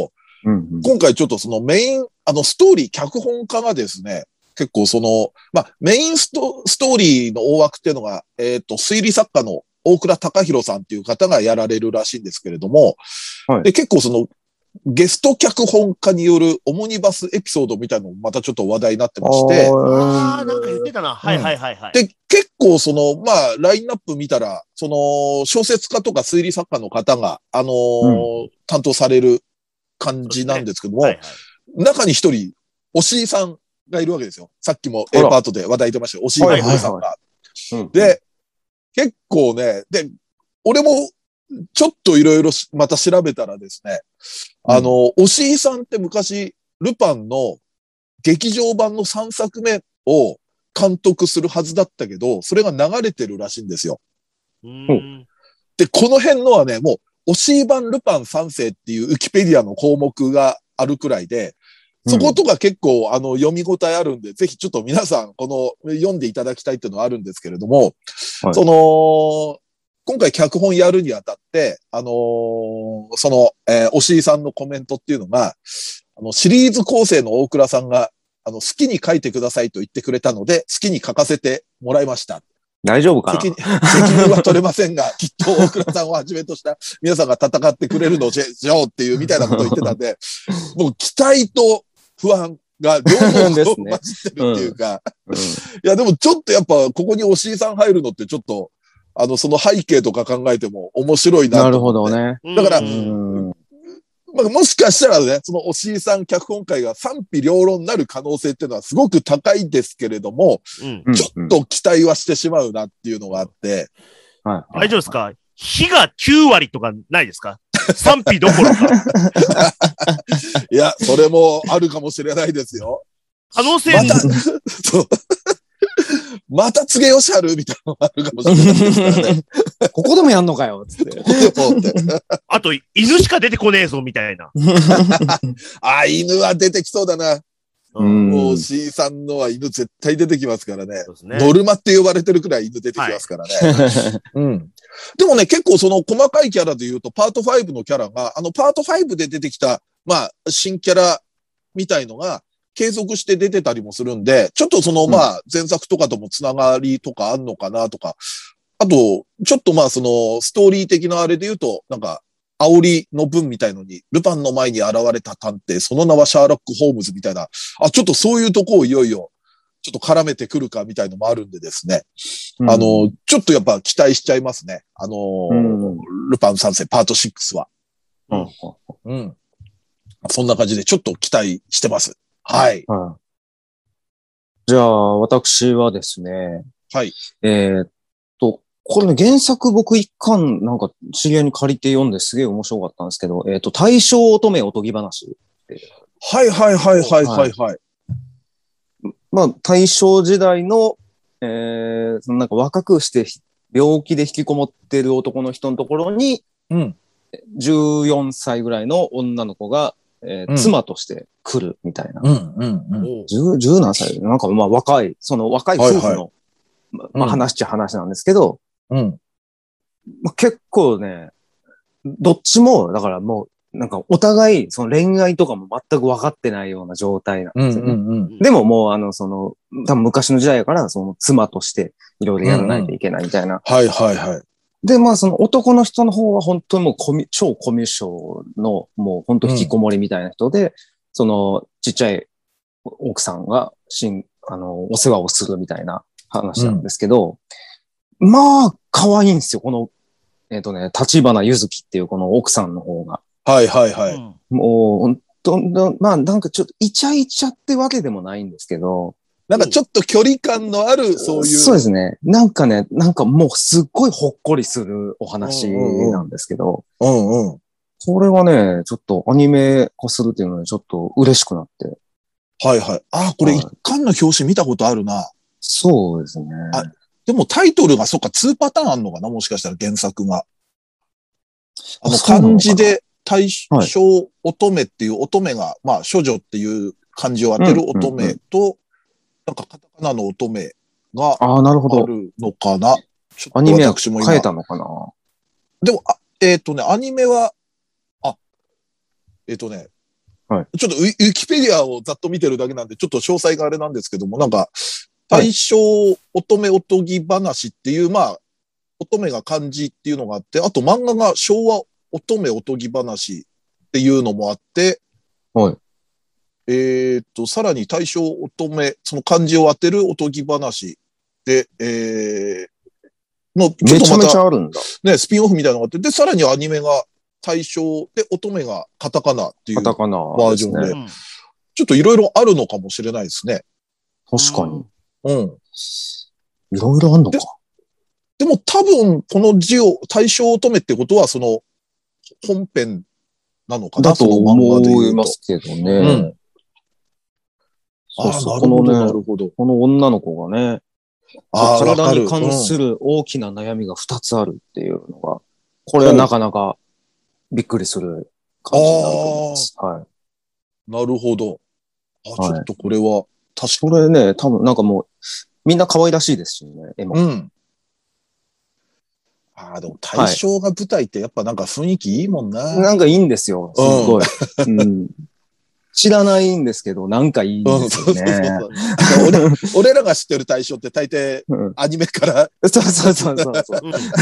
うんうん、 今回ちょっとそのメイン、あのストーリー、脚本家がですね、結構その、まあ、メインスト、ストーリーの大枠っていうのが、えっと、推理作家の大倉隆弘さんっていう方がやられるらしいんですけれども、はい、で、結構その、ゲスト脚本家によるオムニバスエピソードみたいなのもまたちょっと話題になってまして。 ああ、なんか言ってたな。はいはいはいはい。 で、結構その、まあ、ラインナップ見たら、その、小説家とか推理作家の方が、あのーうん、担当される感じなんですけども、ねはいはい、中に一人、押井さんがいるわけですよ。さっきも A パートで話題出ましたよ。押井守さんが。で、結構ね、で、俺も、ちょっといろいろまた調べたらですね、あの、押井さんって昔、ルパンの劇場版のさんさくめを監督するはずだったけど、それが流れてるらしいんですよ。 うんで、この辺のはね、もう、押井版ルパン三世っていうウィキペディアの項目があるくらいで、そことか結構、あの、読み応えあるんで、ぜひちょっと皆さん、この、読んでいただきたいっていうのはあるんですけれども、はい、その、今回脚本やるにあたって、あのー、その、えー、押井さんのコメントっていうのが、あの、シリーズ構成の大倉さんが、あの、好きに書いてくださいと言ってくれたので、好きに書かせてもらいました。 大丈夫かな責任、責任は取れませんが、きっと大倉さんをはじめとした皆さんが戦ってくれるのでしょうっていうみたいなことを言ってたんで、もう期待と不安が両方混じってるっていうか、うんうん、いやでもちょっとやっぱここに押井さん入るのってちょっと、あの、その背景とか考えても面白いなと思って。 なるほどね。 だから、 うんまあ、もしかしたらね、その押井さん脚本会が賛否両論になる可能性っていうのはすごく高いですけれども、うん、ちょっと期待はしてしまうなっていうのがあって。 うんうん、大丈夫ですか？火がきゅうわりとかないですか？賛否どころか。 いや、それもあるかもしれないですよ。 可能性また、そう。また告げよしあるみたいなのがあるかもしれないですからね。 ここでもやんのかよつって。ここでもって。あと、犬しか出てこねえぞみたいな。 あ、犬は出てきそうだな。うん、もう C さんのは犬絶対出てきますからね。ねノルマって呼ばれてるくらい犬出てきますからね。はい、うん。でもね、結構その細かいキャラで言うと、パートファイブのキャラが、あのパートファイブで出てきた、まあ、新キャラみたいのが、継続して出てたりもするんで、ちょっとその、まあ、前作とかともつながりとかあんのかなとか、あと、ちょっとまあ、その、ストーリー的なあれで言うと、なんか、煽りの文みたいのに、ルパンの前に現れた探偵、その名はシャーロック・ホームズみたいな、あ、ちょっとそういうとこをいよいよ、ちょっと絡めてくるかみたいのもあるんでですね。うん、あの、ちょっとやっぱ期待しちゃいますね。あの、うん、ルパン三世パートシックスは。うん。うん。そんな感じでちょっと期待してます。はい。うん、 じゃあ、私はですね。 はい。 えー、っと、これね、原作僕一巻なんか知り合いに借りて読んですげえ面白かったんですけど、えー、っと、大正乙女おとぎ話って。 はいはいはいはいはいはい。 まあ、大正時代の、えー、そのなんか若くして病気で引きこもってる男の人のところに、 うん、 じゅうよんさいぐらいの女の子が、えーうん、妻として来るみたいな。 うんうんうん、 十、十何歳なんかまあ若い、その若い夫婦の、はいはい、まあ話っちゃ話なんですけど、 うんまあ、結構ね、どっちも、だからもう、なんかお互い、その恋愛とかも全く分かってないような状態なんですよね。 うんうんうん、 でももう、あの、その、多分昔の時代やから、その妻としていろいろやらないといけないみたいな。 うんうん、はいはいはい。 で、まあその男の人の方は本当にもうコミ超コミュ障のもう本当引きこもりみたいな人で、うん、そのちっちゃい奥さんがしん、あの、お世話をするみたいな話なんですけど、うん、まあ可愛いんですよ。この、えっとね、立花ゆずきっていうこの奥さんの方が。 はいはいはい。 もう本当、まあなんかちょっとイチャイチャってわけでもないんですけど、 なんかちょっと距離感のある、そういう。 そうですね。なんかね、なんかもうすっごいほっこりするお話なんですけど。 うんうん。 これはね、ちょっとアニメ化するっていうのでちょっと嬉しくなって。 はいはい。あ、これ一巻の表紙見たことあるな。 そうですね。 あ、でもタイトルがそっかにパターンあんのかなもしかしたら原作が。あの漢字で大正乙女っていう乙女が、まあ処女っていう漢字を当てる乙女と、なんかカタカナの乙女があるのかな。 ちょっとアニメは変えたのかな。 でも、あえっ、ー、とね、アニメは、あ、えっ、ー、とね、 はい、ちょっとウィキペディアをざっと見てるだけなんで、ちょっと詳細があれなんですけども、なんか、大正乙女おとぎ話っていう、まあ、乙女が漢字っていうのがあって、あと漫画が昭和乙女おとぎ話っていうのもあって、 はい。 えっと、さらに大正乙女、その漢字を当てるおとぎ話で、えー、の、 ちょっとまた、めちゃめちゃあるんだ。 ね、スピンオフみたいなのがあって、で、さらにアニメが大正で乙女がカタカナっていうバージョンで、ね、ちょっといろいろあるのかもしれないですね。 確かに。 うん。 いろいろあんのか。 でも多分、この字を、大正乙女ってことは、その、本編なのかなだと思いますけどね。うん、 そうそう、このね、なるほど。 この女の子がね、体に関する大きな悩みが二つあるっていうのが、これはなかなかびっくりする感じになると思います。はい。 なるほど。あ、ちょっとこれは、確かに。これね、多分なんかもう、みんな可愛らしいですしね、絵も。 うん。ああ、でも大正が舞台ってやっぱなんか雰囲気いいもんな。 はい、なんかいいんですよ。すごい。うんうん知らないんですけど、なんかいいんですよね。 俺, 俺らが知ってる大正って大抵アニメから、 うん。そうそうそうそうそう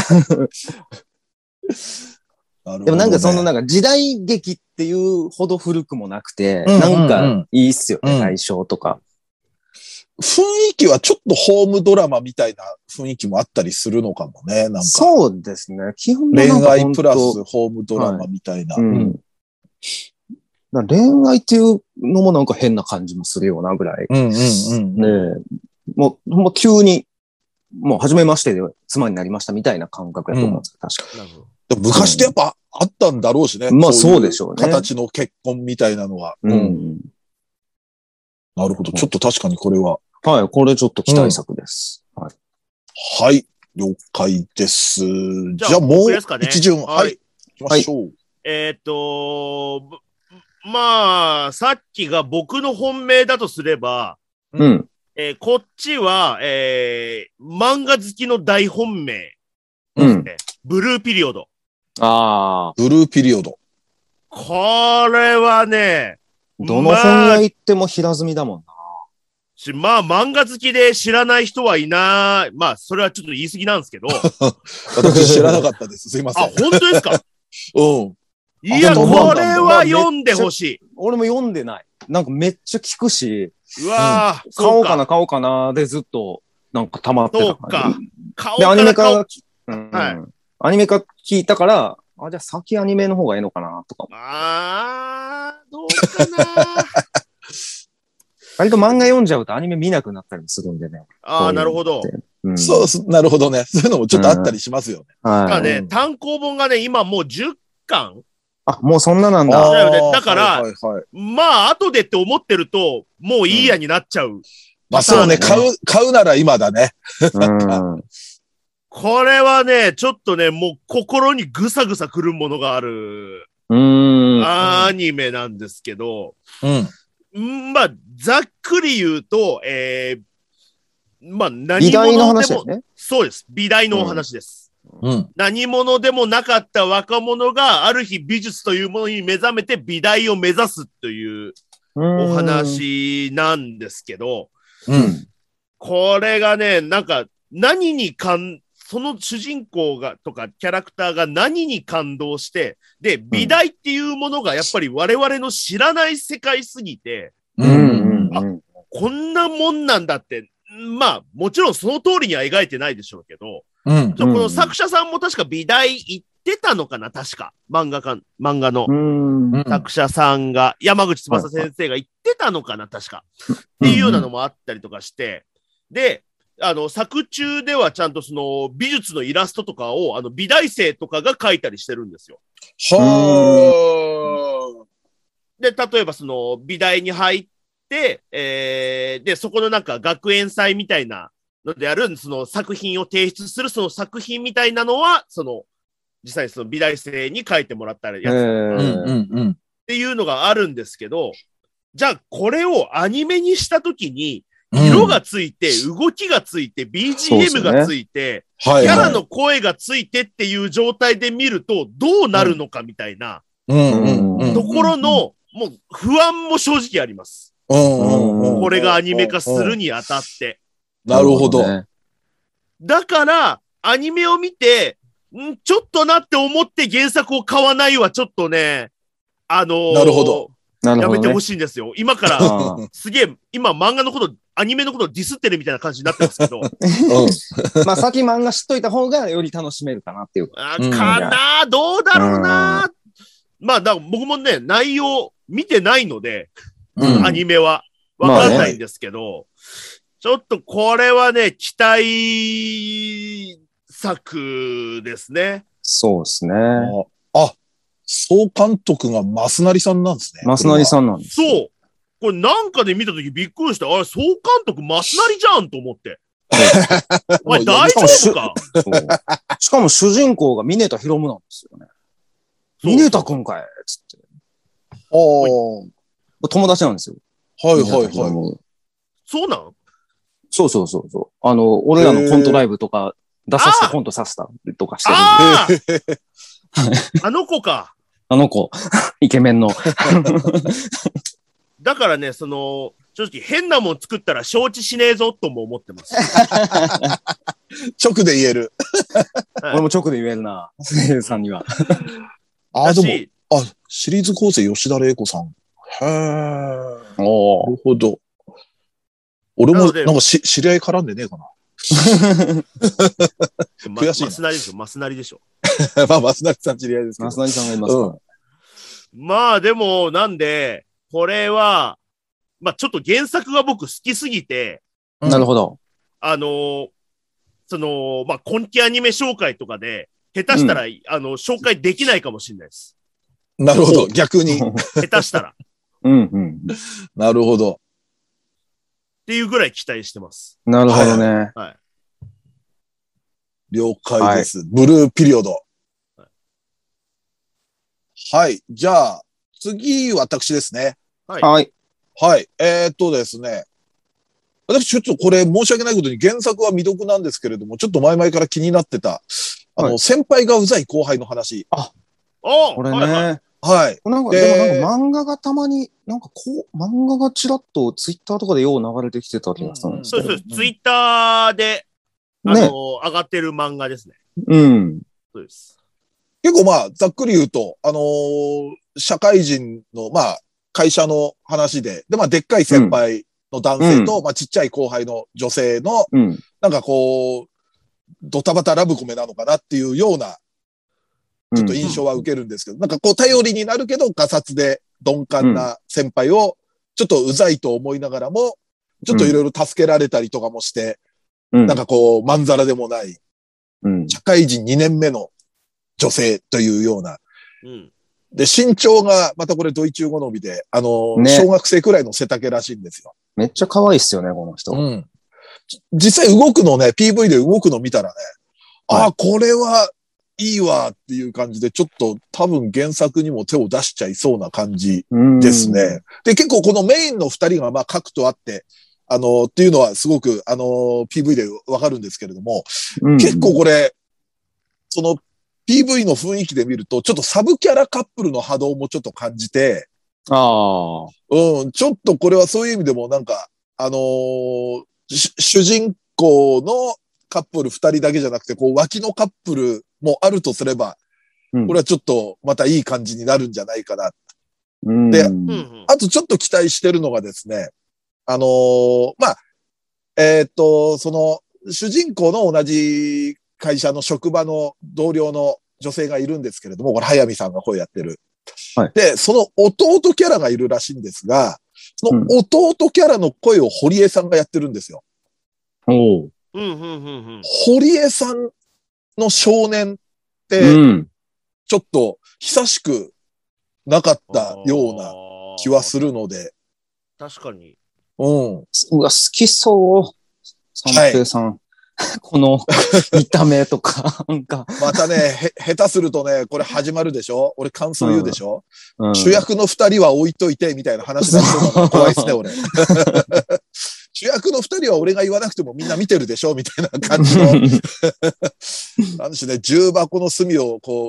。でもなんかそのなんか時代劇っていうほど古くもなくて、うんうんうん、なんかいいっすよね、うん、大正とか。 雰囲気はちょっとホームドラマみたいな雰囲気もあったりするのかもね、なんか。 そうですね。基本恋愛プラスホームドラマみたいな。はいうん、 恋愛っていうのもなんか変な感じもするようなぐらい。 うんうんうん、 ねもう、もう急に、もう初めましてで妻になりましたみたいな感覚だと思うんですよ、うん、確かに。 でも昔ってやっぱあったんだろうしね。 まあそうでしょうね。 形の結婚みたいなのは。 うん。 なるほど。ちょっと確かにこれは。 はい、これちょっと期待作です。 うん、はい。はい、了解です。じゃあもう一巡、はい。行きましょう。はい、 えー、っと、まあ、さっきが僕の本命だとすれば、 うん。 えー、こっちは、えー、漫画好きの大本命。 うん。 ブルーピリオド。 ああ。 ブルーピリオド。 これはね、 どの本屋行っても平積みだもんな。 しまあ、漫画好きで知らない人はいない。まあ、それはちょっと言い過ぎなんですけど。 私知らなかったです。すいません。 あ、本当ですかうん。 いや、これは読んでほしい。 俺も読んでない。なんかめっちゃ聞くし。 うわぁ、 うん、買おうかな、買おうかな、でずっと、なんか溜まってた。 そうか。 買おうかな。で、アニメ化、うん、はい。アニメ化聞いたから、あ、じゃあ先アニメの方がいいのかな、とか。 あー、どうかな割と漫画読んじゃうとアニメ見なくなったりもするんでね。 あー、なるほど。 うん、そう、なるほどね。そういうのもちょっとあったりしますよね。 うん、はい。 だからね、単行本がね、今もうじゅっかんあ、もうそんななんだ。 だから、はいはいはい、まあ、後でって思ってると、もういいやになっちゃう。うん、 まあそうね、買う、買うなら今だね。 うんこれはね、ちょっとね、もう心にぐさぐさくるものがある、 うんアニメなんですけど、 うん。 まあ、ざっくり言うと、えー、まあ、何者でも、の話だよね、 そうです。美大のお話です。 うん、 何者でもなかった若者がある日美術というものに目覚めて美大を目指すというお話なんですけど、 うん、 これがね、なんか何に感、その主人公がとかキャラクターが何に感動して、で、美大っていうものがやっぱり我々の知らない世界すぎて、 うんうんうん、 あ、こんなもんなんだって、まあもちろんその通りには描いてないでしょうけど、 うん、 この作者さんも確か美大行ってたのかな確か。漫画家、漫画の作者さんが、山口翼先生が行ってたのかな確か。っていうようなのもあったりとかして、で、あの、作中ではちゃんとその美術のイラストとかを、あの、美大生とかが描いたりしてるんですよ。 はー。で、例えばその美大に入って、えー、で、そこのなんか学園祭みたいな、のである、その作品を提出するその作品みたいなのは、その、実際にその美大生に書いてもらったやつ、 うんうんうん、 っていうのがあるんですけど、じゃあこれをアニメにしたときに、色がついて、動きがついて、ビージーエム がついて、キャラの声がついてっていう状態で見ると、どうなるのかみたいな、ところの、 もう不安も正直あります。 うんうんうん、 これがアニメ化するにあたって。 なるほど。 だから、アニメを見て、んちょっとなって思って原作を買わないはちょっとね、あのー、 なるほど。 やめてほしいんですよ。今から、すげえ、今漫画のこと、アニメのことをディスってるみたいな感じになってますけど。 うん、まあ先漫画知っといた方がより楽しめるかなっていう。 あかな、どうだろうな。まあ、だから僕もね、内容見てないので、うん、アニメはわかんないんですけど、まあね、ちょっとこれはね、期待作ですね。 そうですね。 あ、総監督が増成さんなんですね。 増成さんなんです。 そう。これなんかで見たときびっくりした。あれ、総監督増成じゃんと思って。お前大丈夫かしかも主人公が峰田博夢なんですよね。峰田くんかいつって。 ああ。 友達なんですよ。 はいはいはい。 そうなんそうそうそうそう。あの、俺らのコントライブとか出させてコントさせたりとかしてる。 あああの子か。 あの子。イケメンの。 だからね、その、正直変なもん作ったら承知しねえぞとも思ってます。 直で言える。 俺も直で言えるな。せいさんには。 ああ、でも、あ、シリーズ構成吉田玲子さん。へえ。なるほど。俺もなんかし知り合い絡んでねえかな。悔しいな。 マスナリでしょ、マスナリでしょ。 まあ、マスナリさん知り合いですけど。 マスナリさんがいますから。うん、 まあ、でも、なんで、これは、まあ、ちょっと原作が僕好きすぎて。 うん、なるほど。 あのー、その、まあ、今期アニメ紹介とかで、下手したら、うん、あの、紹介できないかもしれないです。 なるほど、逆に。 下手したら。 うんうん。 なるほど。 っていうぐらい期待してます。 なるほどね。はい。はい、 了解です、はい。ブルーピリオド。はい。はい、じゃあ、次、私ですね。 はい。はい。 はい。えー、っとですね。私、ちょっとこれ申し訳ないことに原作は未読なんですけれども、ちょっと前々から気になってた、あの、はい、先輩がうざい後輩の話。 あ、あこれね。はい、はい。 はい。 なんか、でもなんか漫画がたまに、なんかこう、漫画がちらっとツイッターとかでよう流れてきてた気がするんですけど、 うんうん、そうです。ツイッターで、あの、ね、上がってる漫画ですね。 うん。 そうです。 結構まあ、ざっくり言うと、あのー、社会人の、まあ、会社の話で、で、まあ、でっかい先輩の男性と、うん、まあ、ちっちゃい後輩の女性の、うん、なんかこう、ドタバタラブコメなのかなっていうような、ちょっと印象は受けるんですけど、うん、なんかこう、頼りになるけど、ガサツで鈍感な先輩を、ちょっとうざいと思いながらも、ちょっといろいろ助けられたりとかもして、うん、なんかこう、まんざらでもない、うん、社会人にねんめの女性というような、うんで、身長が、またこれドイツ語好みで、あの、ね、小学生くらいの背丈らしいんですよ。 めっちゃ可愛いっすよね、この人。 うん。実際動くのね、ピーブイ で動くの見たらね、はい、ああ、これはいいわっていう感じで、ちょっと多分原作にも手を出しちゃいそうな感じですね。で、結構このメインの二人がまあ核とあって、あの、っていうのはすごく、あの、ピーブイ でわかるんですけれども、うん、結構これ、その、ピーブイ の雰囲気で見ると、ちょっとサブキャラカップルの波動もちょっと感じて、 ああ。 うん、ちょっとこれはそういう意味でもなんか、あのー、主人公のカップル二人だけじゃなくて、こう脇のカップルもあるとすれば、うん、これはちょっとまたいい感じになるんじゃないかな。うん、で、あとちょっと期待してるのがですね、あのー、まあ、えー、っと、その、主人公の同じ会社の職場の同僚の女性がいるんですけれども、これ、早見さんが声やってる。はい、で、その弟キャラがいるらしいんですが、その弟キャラの声を堀江さんがやってるんですよ。 うん、 堀江さんの少年って、ちょっと久しくなかったような気はするので。 確かに。 うん。 うわ、好きそう。三平さん。はいこの見た目とか、なんか。 またね、へ、下手するとね、これ始まるでしょ俺感想言うでしょ、うんうん、主役の二人は置いといて、みたいな話になってるのが怖いですね、俺。主役の二人は俺が言わなくてもみんな見てるでしょみたいな感じの。なんでしょうね、重箱の隅をこう、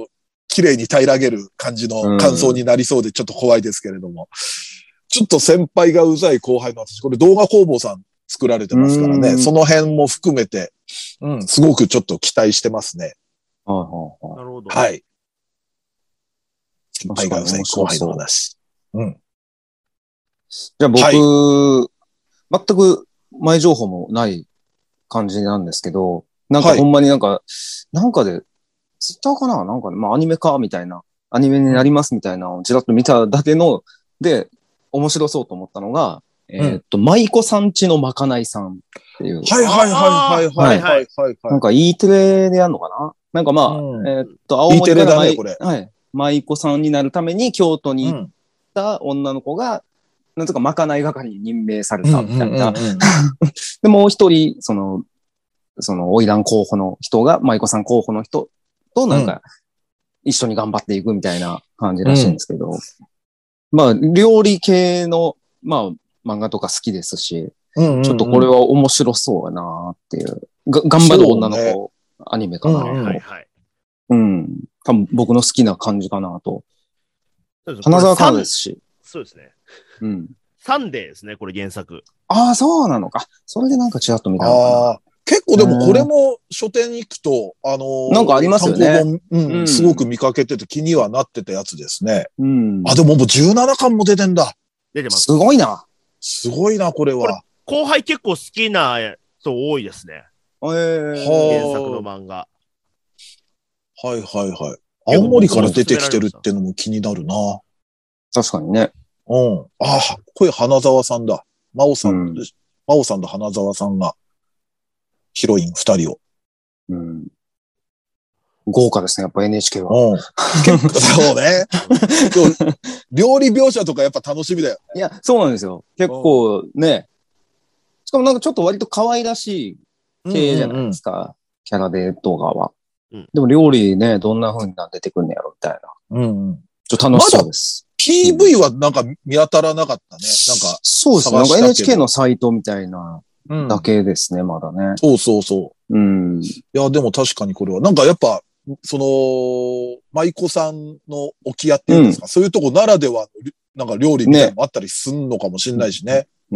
綺麗に平らげる感じの感想になりそうでちょっと怖いですけれども。ちょっと先輩がうざい後輩の私、これ動画工房さん作られてますからね。その辺も含めて、うん、すごくちょっと期待してますね。 はいはいはい。 なるほど。 はい。先輩がうざい後輩の話。うん。 じゃあ僕、はい、全く前情報もない感じなんですけど、なんかほんまになんか、はい、なんかで、ツイッターかななんか、まあアニメかみたいな、アニメになりますみたいなのをちらっと見ただけの、で、面白そうと思ったのが、うん、えー、っと、舞妓さんちのまかないさんっていう。 はいはいはいはいはいはいはい。 なんか E テレでやるのかななんかまあ、うん、えー、っと、青森から舞、ね、はい、舞妓さんになるために京都に行った女の子が、うん、なんとかまかない係に任命されたみたいな。で、もう一人、その、その、花魁候補の人が、舞妓さん候補の人となんか、一緒に頑張っていくみたいな感じらしいんですけど、うん、まあ、料理系の、まあ、漫画とか好きですし、うんうんうん、ちょっとこれは面白そうやなっていう。が頑張る女の子、ね、アニメかなと。うん、はいはい。うん。多分僕の好きな感じかなと。花沢香菜ですし。 そうですね。 うん。 サンデーですね、これ原作。 ああ、そうなのか。それでなんかちらっと見たのかな。 結構でもこれも書店に行くと、あのー、 なんかありますよね。 単行本、うん、うん、すごく見かけてて気にはなってたやつですね。 うん。 あ、でももうじゅうななかんも出てんだ。 出てます。 すごいな。 すごいな、これは。これ後輩結構好きな人多いですね。 えー、 原作の漫画。 はいはいはい。青森から出てきてるってのも気になるな。 確かにね。 うん。あ、これ花沢さんだ。真央さん、うん、真央さんと花沢さんが、ヒロイン二人を。 うん。豪華ですね、やっぱ エヌエイチケー は。 うん。結構、そうね。料理描写とかやっぱ楽しみだよ、ね。 いや、そうなんですよ。結構ね。しかもなんかちょっと割と可愛らしい系じゃないですか。うんうんうん、キャラで動画は。うん、でも料理ね、どんな風になって出てくんねやろみたいな。 うんうん。 ちょっと楽しそうです。 ま、ピーブイ はなんか見当たらなかったね。なんか。 そうですね。なんか エヌエイチケー のサイトみたいなだけですね、うん、まだね。 そうそうそう。 うん。 いや、でも確かにこれは。なんかやっぱ、その、舞妓さんの置き屋っていうんですか、うん、そういうとこならでは、なんか料理みたいなのもあったりすんのかもしれないしね。 うん。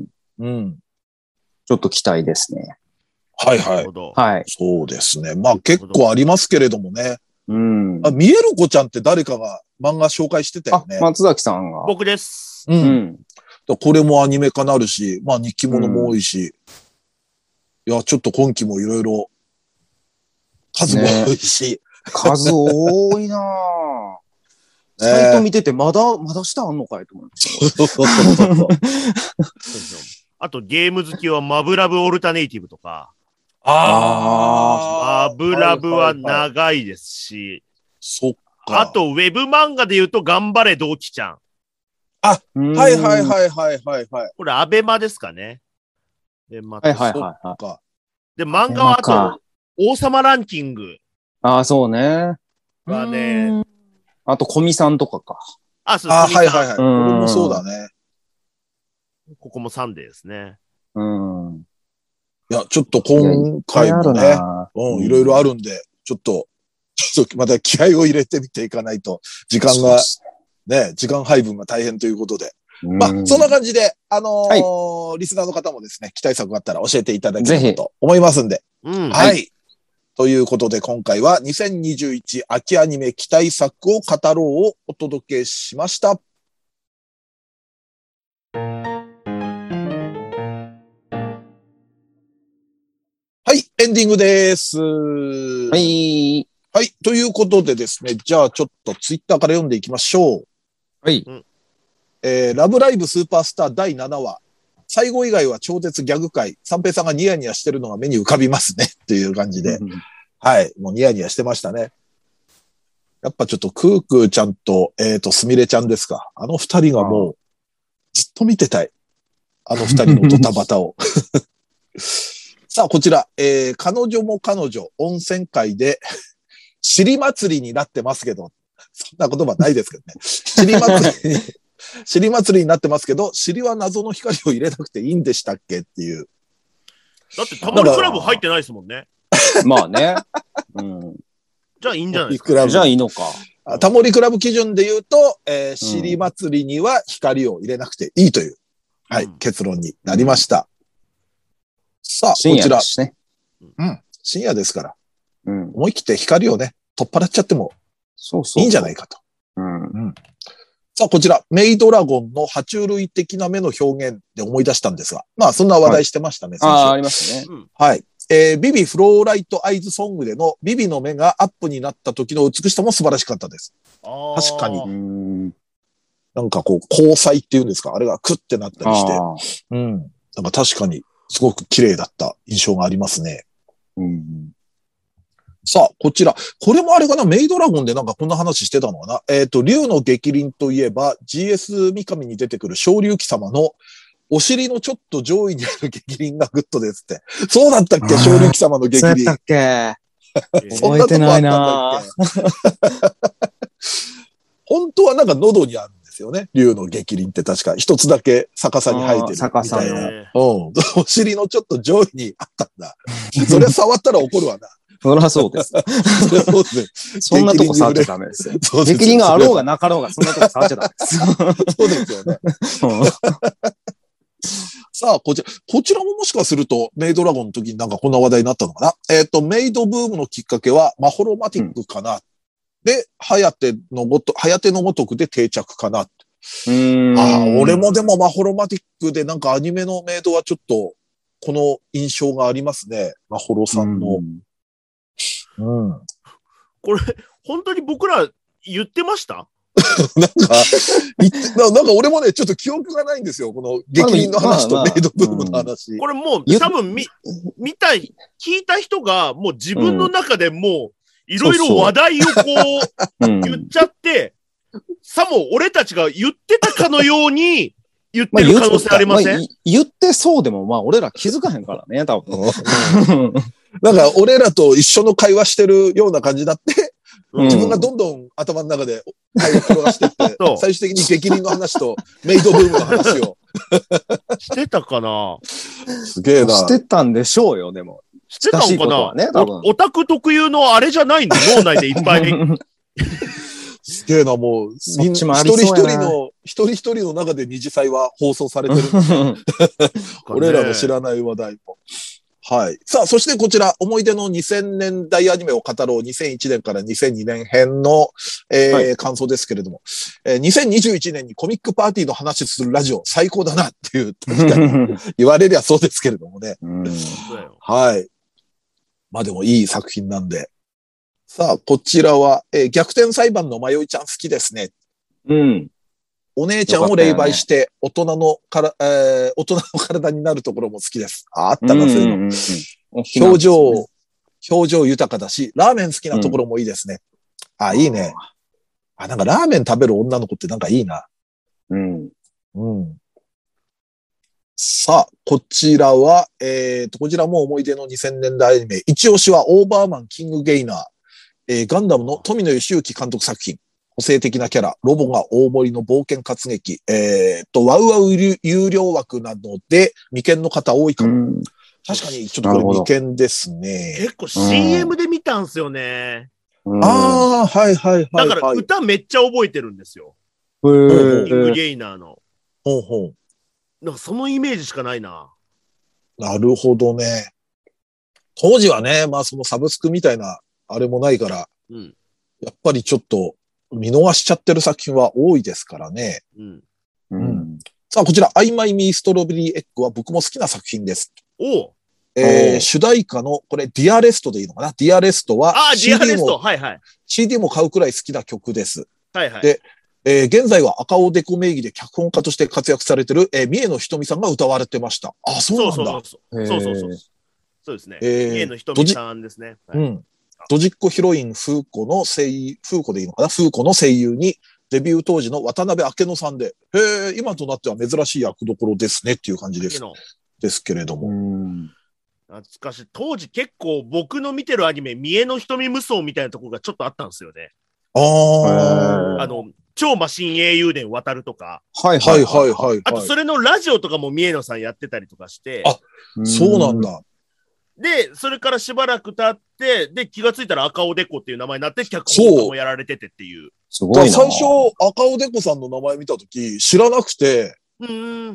うん。 ちょっと期待ですね。 はいはい。 はい。 そうですね。まあ結構ありますけれどもね。 うん。 あ、見える子ちゃんって誰かが漫画紹介してたよね。 あ、松崎さんが。 僕です。 うん。うん、これもアニメ化なるし、まあ日記物も多いし。うん、いや、ちょっと今期もいろいろ数も多いし。 ね、数多いなぁ。サイト見てて、まだ、まだ下あんのかいと思います。そうそうそうそう。 あと、ゲーム好きはマブラブオルタネイティブとか。 ああ。マブラブは長いですし。 そっか。 あと、ウェブ漫画で言うと、頑張れ同期ちゃん。 あ、はいはいはいはいはいはい。 これ、アベマですかね。 で、また、はいはいはい、はい。 で、漫画はあと、王様ランキング。 ああ、そうね。 はね。 あと、コミさんとかか。 あ、そう、 あはいはいはい。これもそうだね。 ここもサンデーですね。 うん。 いや、ちょっと今回もね、うん、いろいろあるんで、ちょっと、ちょっとまた気合を入れてみていかないと、時間が、ね、時間配分が大変ということで。まあ、そんな感じで、あのーはい、リスナーの方もですね、期待作があったら教えていただければと思いますんで。 うん、 はい。はいということで今回はにせんにじゅういち秋アニメ期待作を語ろうをお届けしました。はい、エンディングです。 はい。 はい、ということでですね、じゃあちょっとツイッターから読んでいきましょう。 はい。 えー、ラブライブスーパースターだいななわ。最後以外は超絶ギャグ界。三平さんがニヤニヤしてるのが目に浮かびますね。っていう感じで。うんはい。もうニヤニヤしてましたね。やっぱちょっとクークーちゃんと、えっと、スミレちゃんですか。あの二人がもう、ずっと見てたい。あの二人のドタバタを。さあ、こちら、えー、彼女も彼女、温泉会で、尻祭りになってますけど、そんな言葉ないですけどね。尻祭りに、尻祭りになってますけど、尻は謎の光を入れなくていいんでしたっけっていう。 だって、たまにクラブ入ってないですもんね。 まあね。うん。 じゃあいいんじゃないですか。 じゃあいいのか。 タモリクラブ基準で言うと、えー、尻祭りには光を入れなくていいという、うん、はい、結論になりました。うん、さあ、こちら。ね、うん。深夜ですから。うん。思い切って光をね、取っ払っちゃっても、そうそう。いいんじゃないかと。うん。うん。さあ、こちら、メイドラゴンの爬虫類的な目の表現で思い出したんですが、まあ、そんな話題してましたね、 はい、ああ、ありましたね。 はい。えー、ビビフローライトアイズソングでのビビの目がアップになった時の美しさも素晴らしかったです。確かに。なんかこう、交際っていうんですか、あれがクッてなったりして、うん。なんか確かにすごく綺麗だった印象がありますね。うん、さあ、こちら。これもあれかな、メイドラゴンでなんかこんな話してたのかな。えっ、ー、と、竜の激鱗といえば ジーエス 三上に出てくる昇竜騎様のお尻のちょっと上位にある激鱗がグッドですって。そうだったっけ、昇竜騎様の激鱗。 そうだったっけそんなとこあったんだっけ本当はなんか喉にあるんですよね。竜の激鱗って確か一つだけ逆さに生えてるみたいな。逆さの。うん。お尻のちょっと上位にあったんだ。それ触ったら怒るわな。 そりゃそうです。そりゃそうです。そんなとこ触っちゃダメですよ。激鱗があろうがなかろうがそんなとこ触っちゃダメです。 そうですよね。さあ、こちら、こちらももしかすると、メイドラゴンの時になんかこんな話題になったのかな。えっ、ー、と、メイドブームのきっかけは、マホロマティックかな。うん、で、ハヤテのごと、ハヤテのごとくで定着かな。うーんああ、俺もでもマホロマティックでなんかアニメのメイドはちょっと、この印象がありますね。マホロさんの。うん。うん、 これ、本当に僕ら言ってましたなんか、言ってな、なんか俺もね、ちょっと記憶がないんですよ。この激鱗の話とメイドブームの話。 これもう多分み、見たい、聞いた人がもう自分の中でもういろいろ話題をこう言っちゃって、さも俺たちが言ってたかのように言ってる可能性ありません？ まあ、言ってそうでもまあ俺ら気づかへんからね、多分。 なんか俺らと一緒の会話してるような感じだって、うん、自分がどんどん頭の中で会話転がしていって、最終的に激鱗の話とメイドブームの話を。 してたかな？ すげえな。 してたんでしょうよ、でも。 してたのかな、ね、多分オタク特有のあれじゃないんだ、脳内でいっぱい。 すげえな、もう、一人一人の、一人一人の中で二次祭は放送されてる。俺らの知らない話題も。はい。さあ、そしてこちら、思い出のにせんねんだいアニメを語ろうにせんいちねんからにせんにねん編の、えーはい、感想ですけれども、えー、にせんにじゅういちねんにコミックパーティーの話するラジオ最高だなっていう、確かに言われりゃそうですけれどもね。はい。まあでもいい作品なんで。さあ、こちらは、えー、逆転裁判の迷いちゃん好きですね。 うん。 お姉ちゃんを霊媒して、大人のから、えー、大人の体になるところも好きです。あ、あったな、そういうの。表情、表情豊かだし、ラーメン好きなところもいいですね。うん、あ、いいね。あ、なんかラーメン食べる女の子ってなんかいいな。 うん。 うん。さあ、こちらは、えーと、こちらも思い出のにせんねんだいアニメ。一押しはオーバーマンキングゲイナー。えー、ガンダムの富野義行監督作品。個性的なキャラ、ロボが大盛りの冒険活劇、えー、と、ワウワウ有料枠なので、未見の方多いかも。確かに、ちょっとこれ未見ですね。 結構 シーエム で見たんすよね。 ああ、はいはいはい、はい。 だから歌めっちゃ覚えてるんですよ。 キングゲイナーの。 ほうほう。 なんかそのイメージしかないな。 なるほどね。当時はね、まあそのサブスクみたいな、あれもないから、うん、やっぱりちょっと、見逃しちゃってる作品は多いですからね。 うん。 うん。さあ、こちら、I My Me ストロベリーエッグは僕も好きな作品です。 おえー、主題歌の、これ、ディアレストでいいのかな？ディアレストは、 ああ、ディアレスト。はいはい。 シーディー も買うくらい好きな曲です。 はいはい。 で、えー、現在は赤尾デコ名義で脚本家として活躍されてる、えー、三重野ひとみさんが歌われてました。あ、そうなんだ。 そうそうそう。そうそうそう。そうですね。えー、三重野ひとみさんですね。 はい、うん。ドジっ子ヒロインフーコの声優、フーコでいいのかな？フーコの声優に、デビュー当時の渡辺明乃さんで、へえ、今となっては珍しい役どころですねっていう感じです。ですけれども。 うん懐かしい。当時結構僕の見てるアニメ、三重の瞳無双みたいなところがちょっとあったんですよね。 ああ。 あの、超マシン英雄伝渡るとか。 はいはいはいはい。 あとそれのラジオとかも三重野さんやってたりとかして。 あ、そうなんだ。 で、それからしばらく経って、で、気がついたら赤おでこっていう名前になって、脚本もやられててっていう。 すごいな。最初、赤おでこさんの名前見たとき、知らなくて、 うん、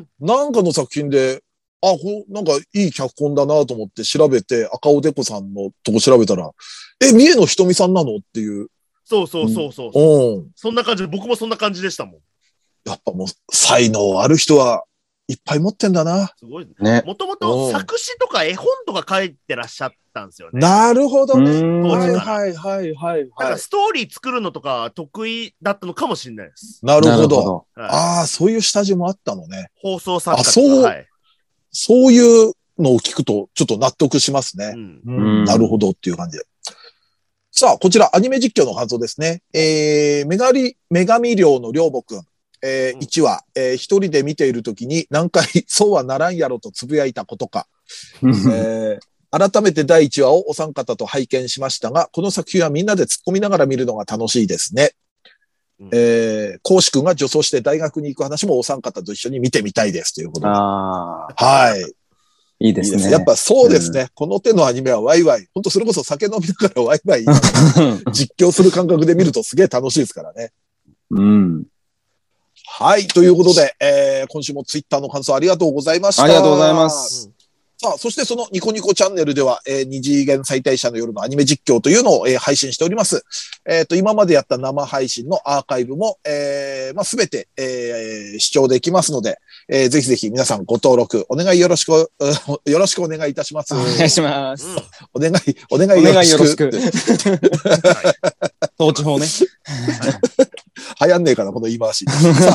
なんかの作品で、あ、ほ、なんかいい脚本だなと思って調べて、赤おでこさんのとこ調べたら、え、三重野ひとみさんなのっていう。 そうそうそうそう。 うん。 そんな感じで、僕もそんな感じでしたもん。 やっぱもう、才能ある人はいっぱい持ってんだな。 すごいね。もともと作詞とか絵本とか書いてらっしゃったんですよね。 なるほどね。 はいはいはいはい。 だからストーリー作るのとか得意だったのかもしれないです。 なるほど。はい、ああ、そういう下地もあったのね。 放送作家とか。 あ、そう、 はい、 そういうのを聞くとちょっと納得しますね。うんうん、なるほどっていう感じで。さあ、こちらアニメ実況の感想ですね。えー、女神、女神寮の寮母くん。えー、いちわ、えー、一人で見ているときに何回そうはならんやろとつぶやいたことか。えー、改めてだいいちわをお三方と拝見しましたが、この作品はみんなで突っ込みながら見るのが楽しいですね。うん、えー、コウシ君が女装して大学に行く話もお三方と一緒に見てみたいですということで。 あはい。 いいですね。いいですやっぱそうですね、うん。この手のアニメはワイワイ。本当それこそ酒飲みながらワイワイ実況する感覚で見るとすげえ楽しいですからね。 うん。 はい。ということで、えー、今週もツイッターの感想ありがとうございました。 ありがとうございます。 さあ、そしてそのニコニコチャンネルでは、えー、二次元再大社の夜のアニメ実況というのを、えー、配信しております。えっと、今までやった生配信のアーカイブも、えー、まあ、すべて、えー、視聴できますので、えー、ぜひぜひ皆さんご登録お願いよろしく、よろしくお願いいたします。 お願いします。 お願い、お願いよろしく。お願いよろしく。 統治法ね。 流行んねえかな、この言い回し。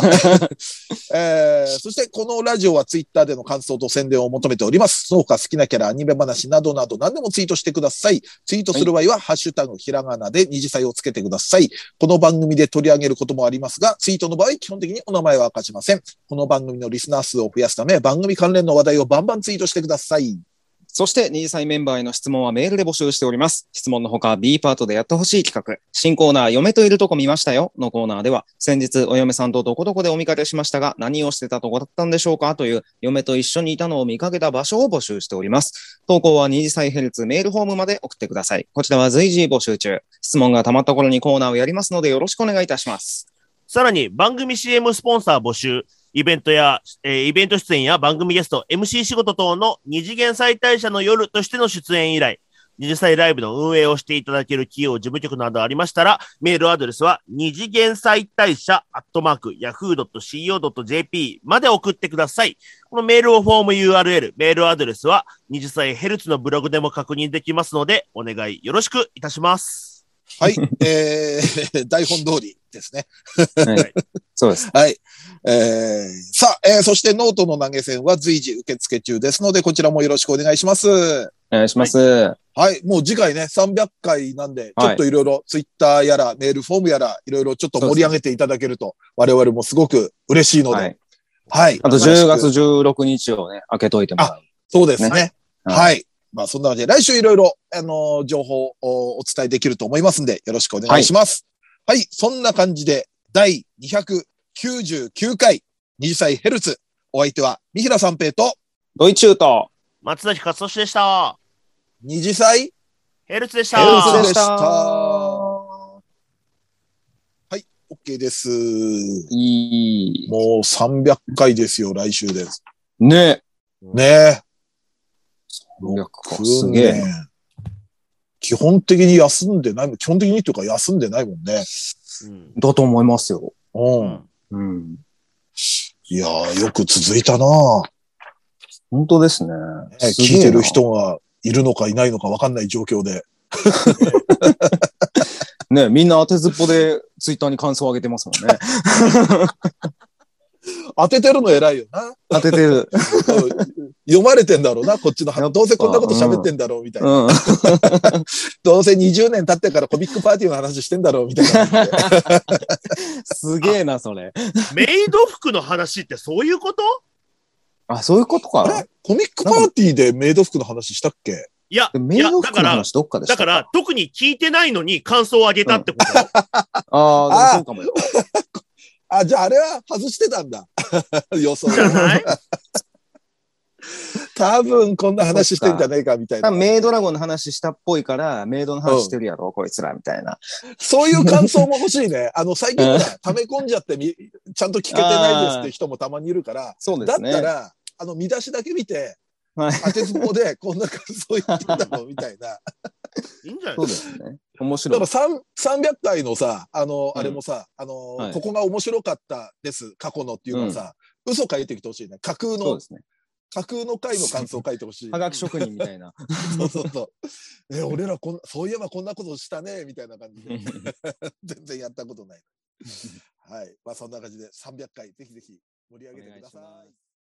えー、そしてこのラジオはツイッターでの感想と宣伝を求めております。その他好きなキャラ、アニメ話などなど何でもツイートしてください。ツイートする場合は、はい、ハッシュタグひらがなで二次祭をつけてください。この番組で取り上げることもありますが、ツイートの場合、基本的にお名前は明かしません。この番組のリスナー数を増やすため、番組関連の話題をバンバンツイートしてください。 そして、二次祭メンバーへの質問はメールで募集しております。質問のほか B パートでやってほしい企画、新コーナー、嫁といるとこ見ましたよのコーナーでは、先日お嫁さんとどこどこでお見かけしましたが、何をしてたとこだったんでしょうかという、嫁と一緒にいたのを見かけた場所を募集しております。投稿は二次祭ヘルツメールフォームまで送ってください。こちらは随時募集中。質問が溜まった頃にコーナーをやりますのでよろしくお願いいたします。 さらに、番組 シーエム スポンサー募集。イベントや、えー、イベント出演や番組ゲスト、エムシー 仕事等の二次元再大社の夜としての出演以来、二次祭ライブの運営をしていただける企業、事務局などありましたら、メールアドレスは二次元再大社アットマークヤフードットシーオードットジェーピー まで送ってください。このメールをフォーム ユーアールエル、メールアドレスは二次祭ヘルツのブログでも確認できますので、お願いよろしくいたします。 はい、えー、台本通りですね。 はい、そうです。 はい。えー、さあ、えー、そしてノートの投げ銭は随時受付中ですので、こちらもよろしくお願いします。お願いします。 はい。はい、もう次回ね、さんびゃっかいなんで、ちょっといろいろツイッターやら、メールフォームやら、いろいろちょっと盛り上げていただけると、我々もすごく嬉しいので。はい。はい、 あとじゅうがつじゅうろくにちをね、開けといてもらう。 あ、そうですね。ね、はい。はい。まあそんな感じで、来週いろいろ、あのー、情報をお伝えできると思いますんで、よろしくお願いします。はい。はい、そんな感じで、だいにひゃくきゅうじゅうきゅうかい、二次祭ヘルツ。お相手は、三平三平と、 ドイチューと、 松崎勝利でした。 二次祭ヘルツでした。 ヘルツでした。はい、OK です。 いい。 もうさんびゃっかいですよ、来週です。 ね。 ね。 さんびゃっかい。すげえ。 基本的に休んでないもん。基本的にというか休んでないもんね。 うん、だと思いますよ。 うん。 うん。 いやー、よく続いたなぁ。 本当ですね。 聞いてる人がいるのかいないのか分かんない状況で。 ね、みんな当てずっぽでツイッターに感想を上げてますもんね。 当ててるの偉いよな。 当ててる。 読まれてんだろうな、こっちの話。どうせこんなこと喋ってんだろう、みたいな。うん、どうせにじゅうねん経ってからコミックパーティーの話してんだろう、みたいな。 すげえな、それ。 メイド服の話ってそういうこと？ あ、そういうことか。 あれコミックパーティーでメイド服の話したっけ？ いや、 メイド服の話どっかでしたか？ だから、特に聞いてないのに感想をあげたってこと？うん、 ああ、そうかもよ。 あ、じゃああれは外してたんだ。予想。 じゃない？ 多分こんな話してんじゃねえかみたいな。 メイドラゴンの話したっぽいから、メイドの話してるやろ、うん、こいつらみたいな。 そういう感想も欲しいね。あの、最近ほら、溜め込んじゃってみ、ちゃんと聞けてないですって人もたまにいるから、 そうですね。 だったら、あの、見出しだけ見て、はい、当てずっぽでこんな感想言ってんだろうみたいな。 いいんじゃないですか。 そうですね。面白い。 だからさんびゃっかいのさ、あの、うん、あれもさ、あの、はい、ここが面白かったです、過去のっていうのはさ、うん、嘘書いてきてほしいね。架空の。そうですね。架空の回の感想を書いてほしい。 はがき職人みたいな。 そうそうそう。え、俺らこん、そういえばこんなことしたね、みたいな感じで。全然やったことない。はい。まあそんな感じでさんびゃっかい、ぜひぜひ盛り上げてください。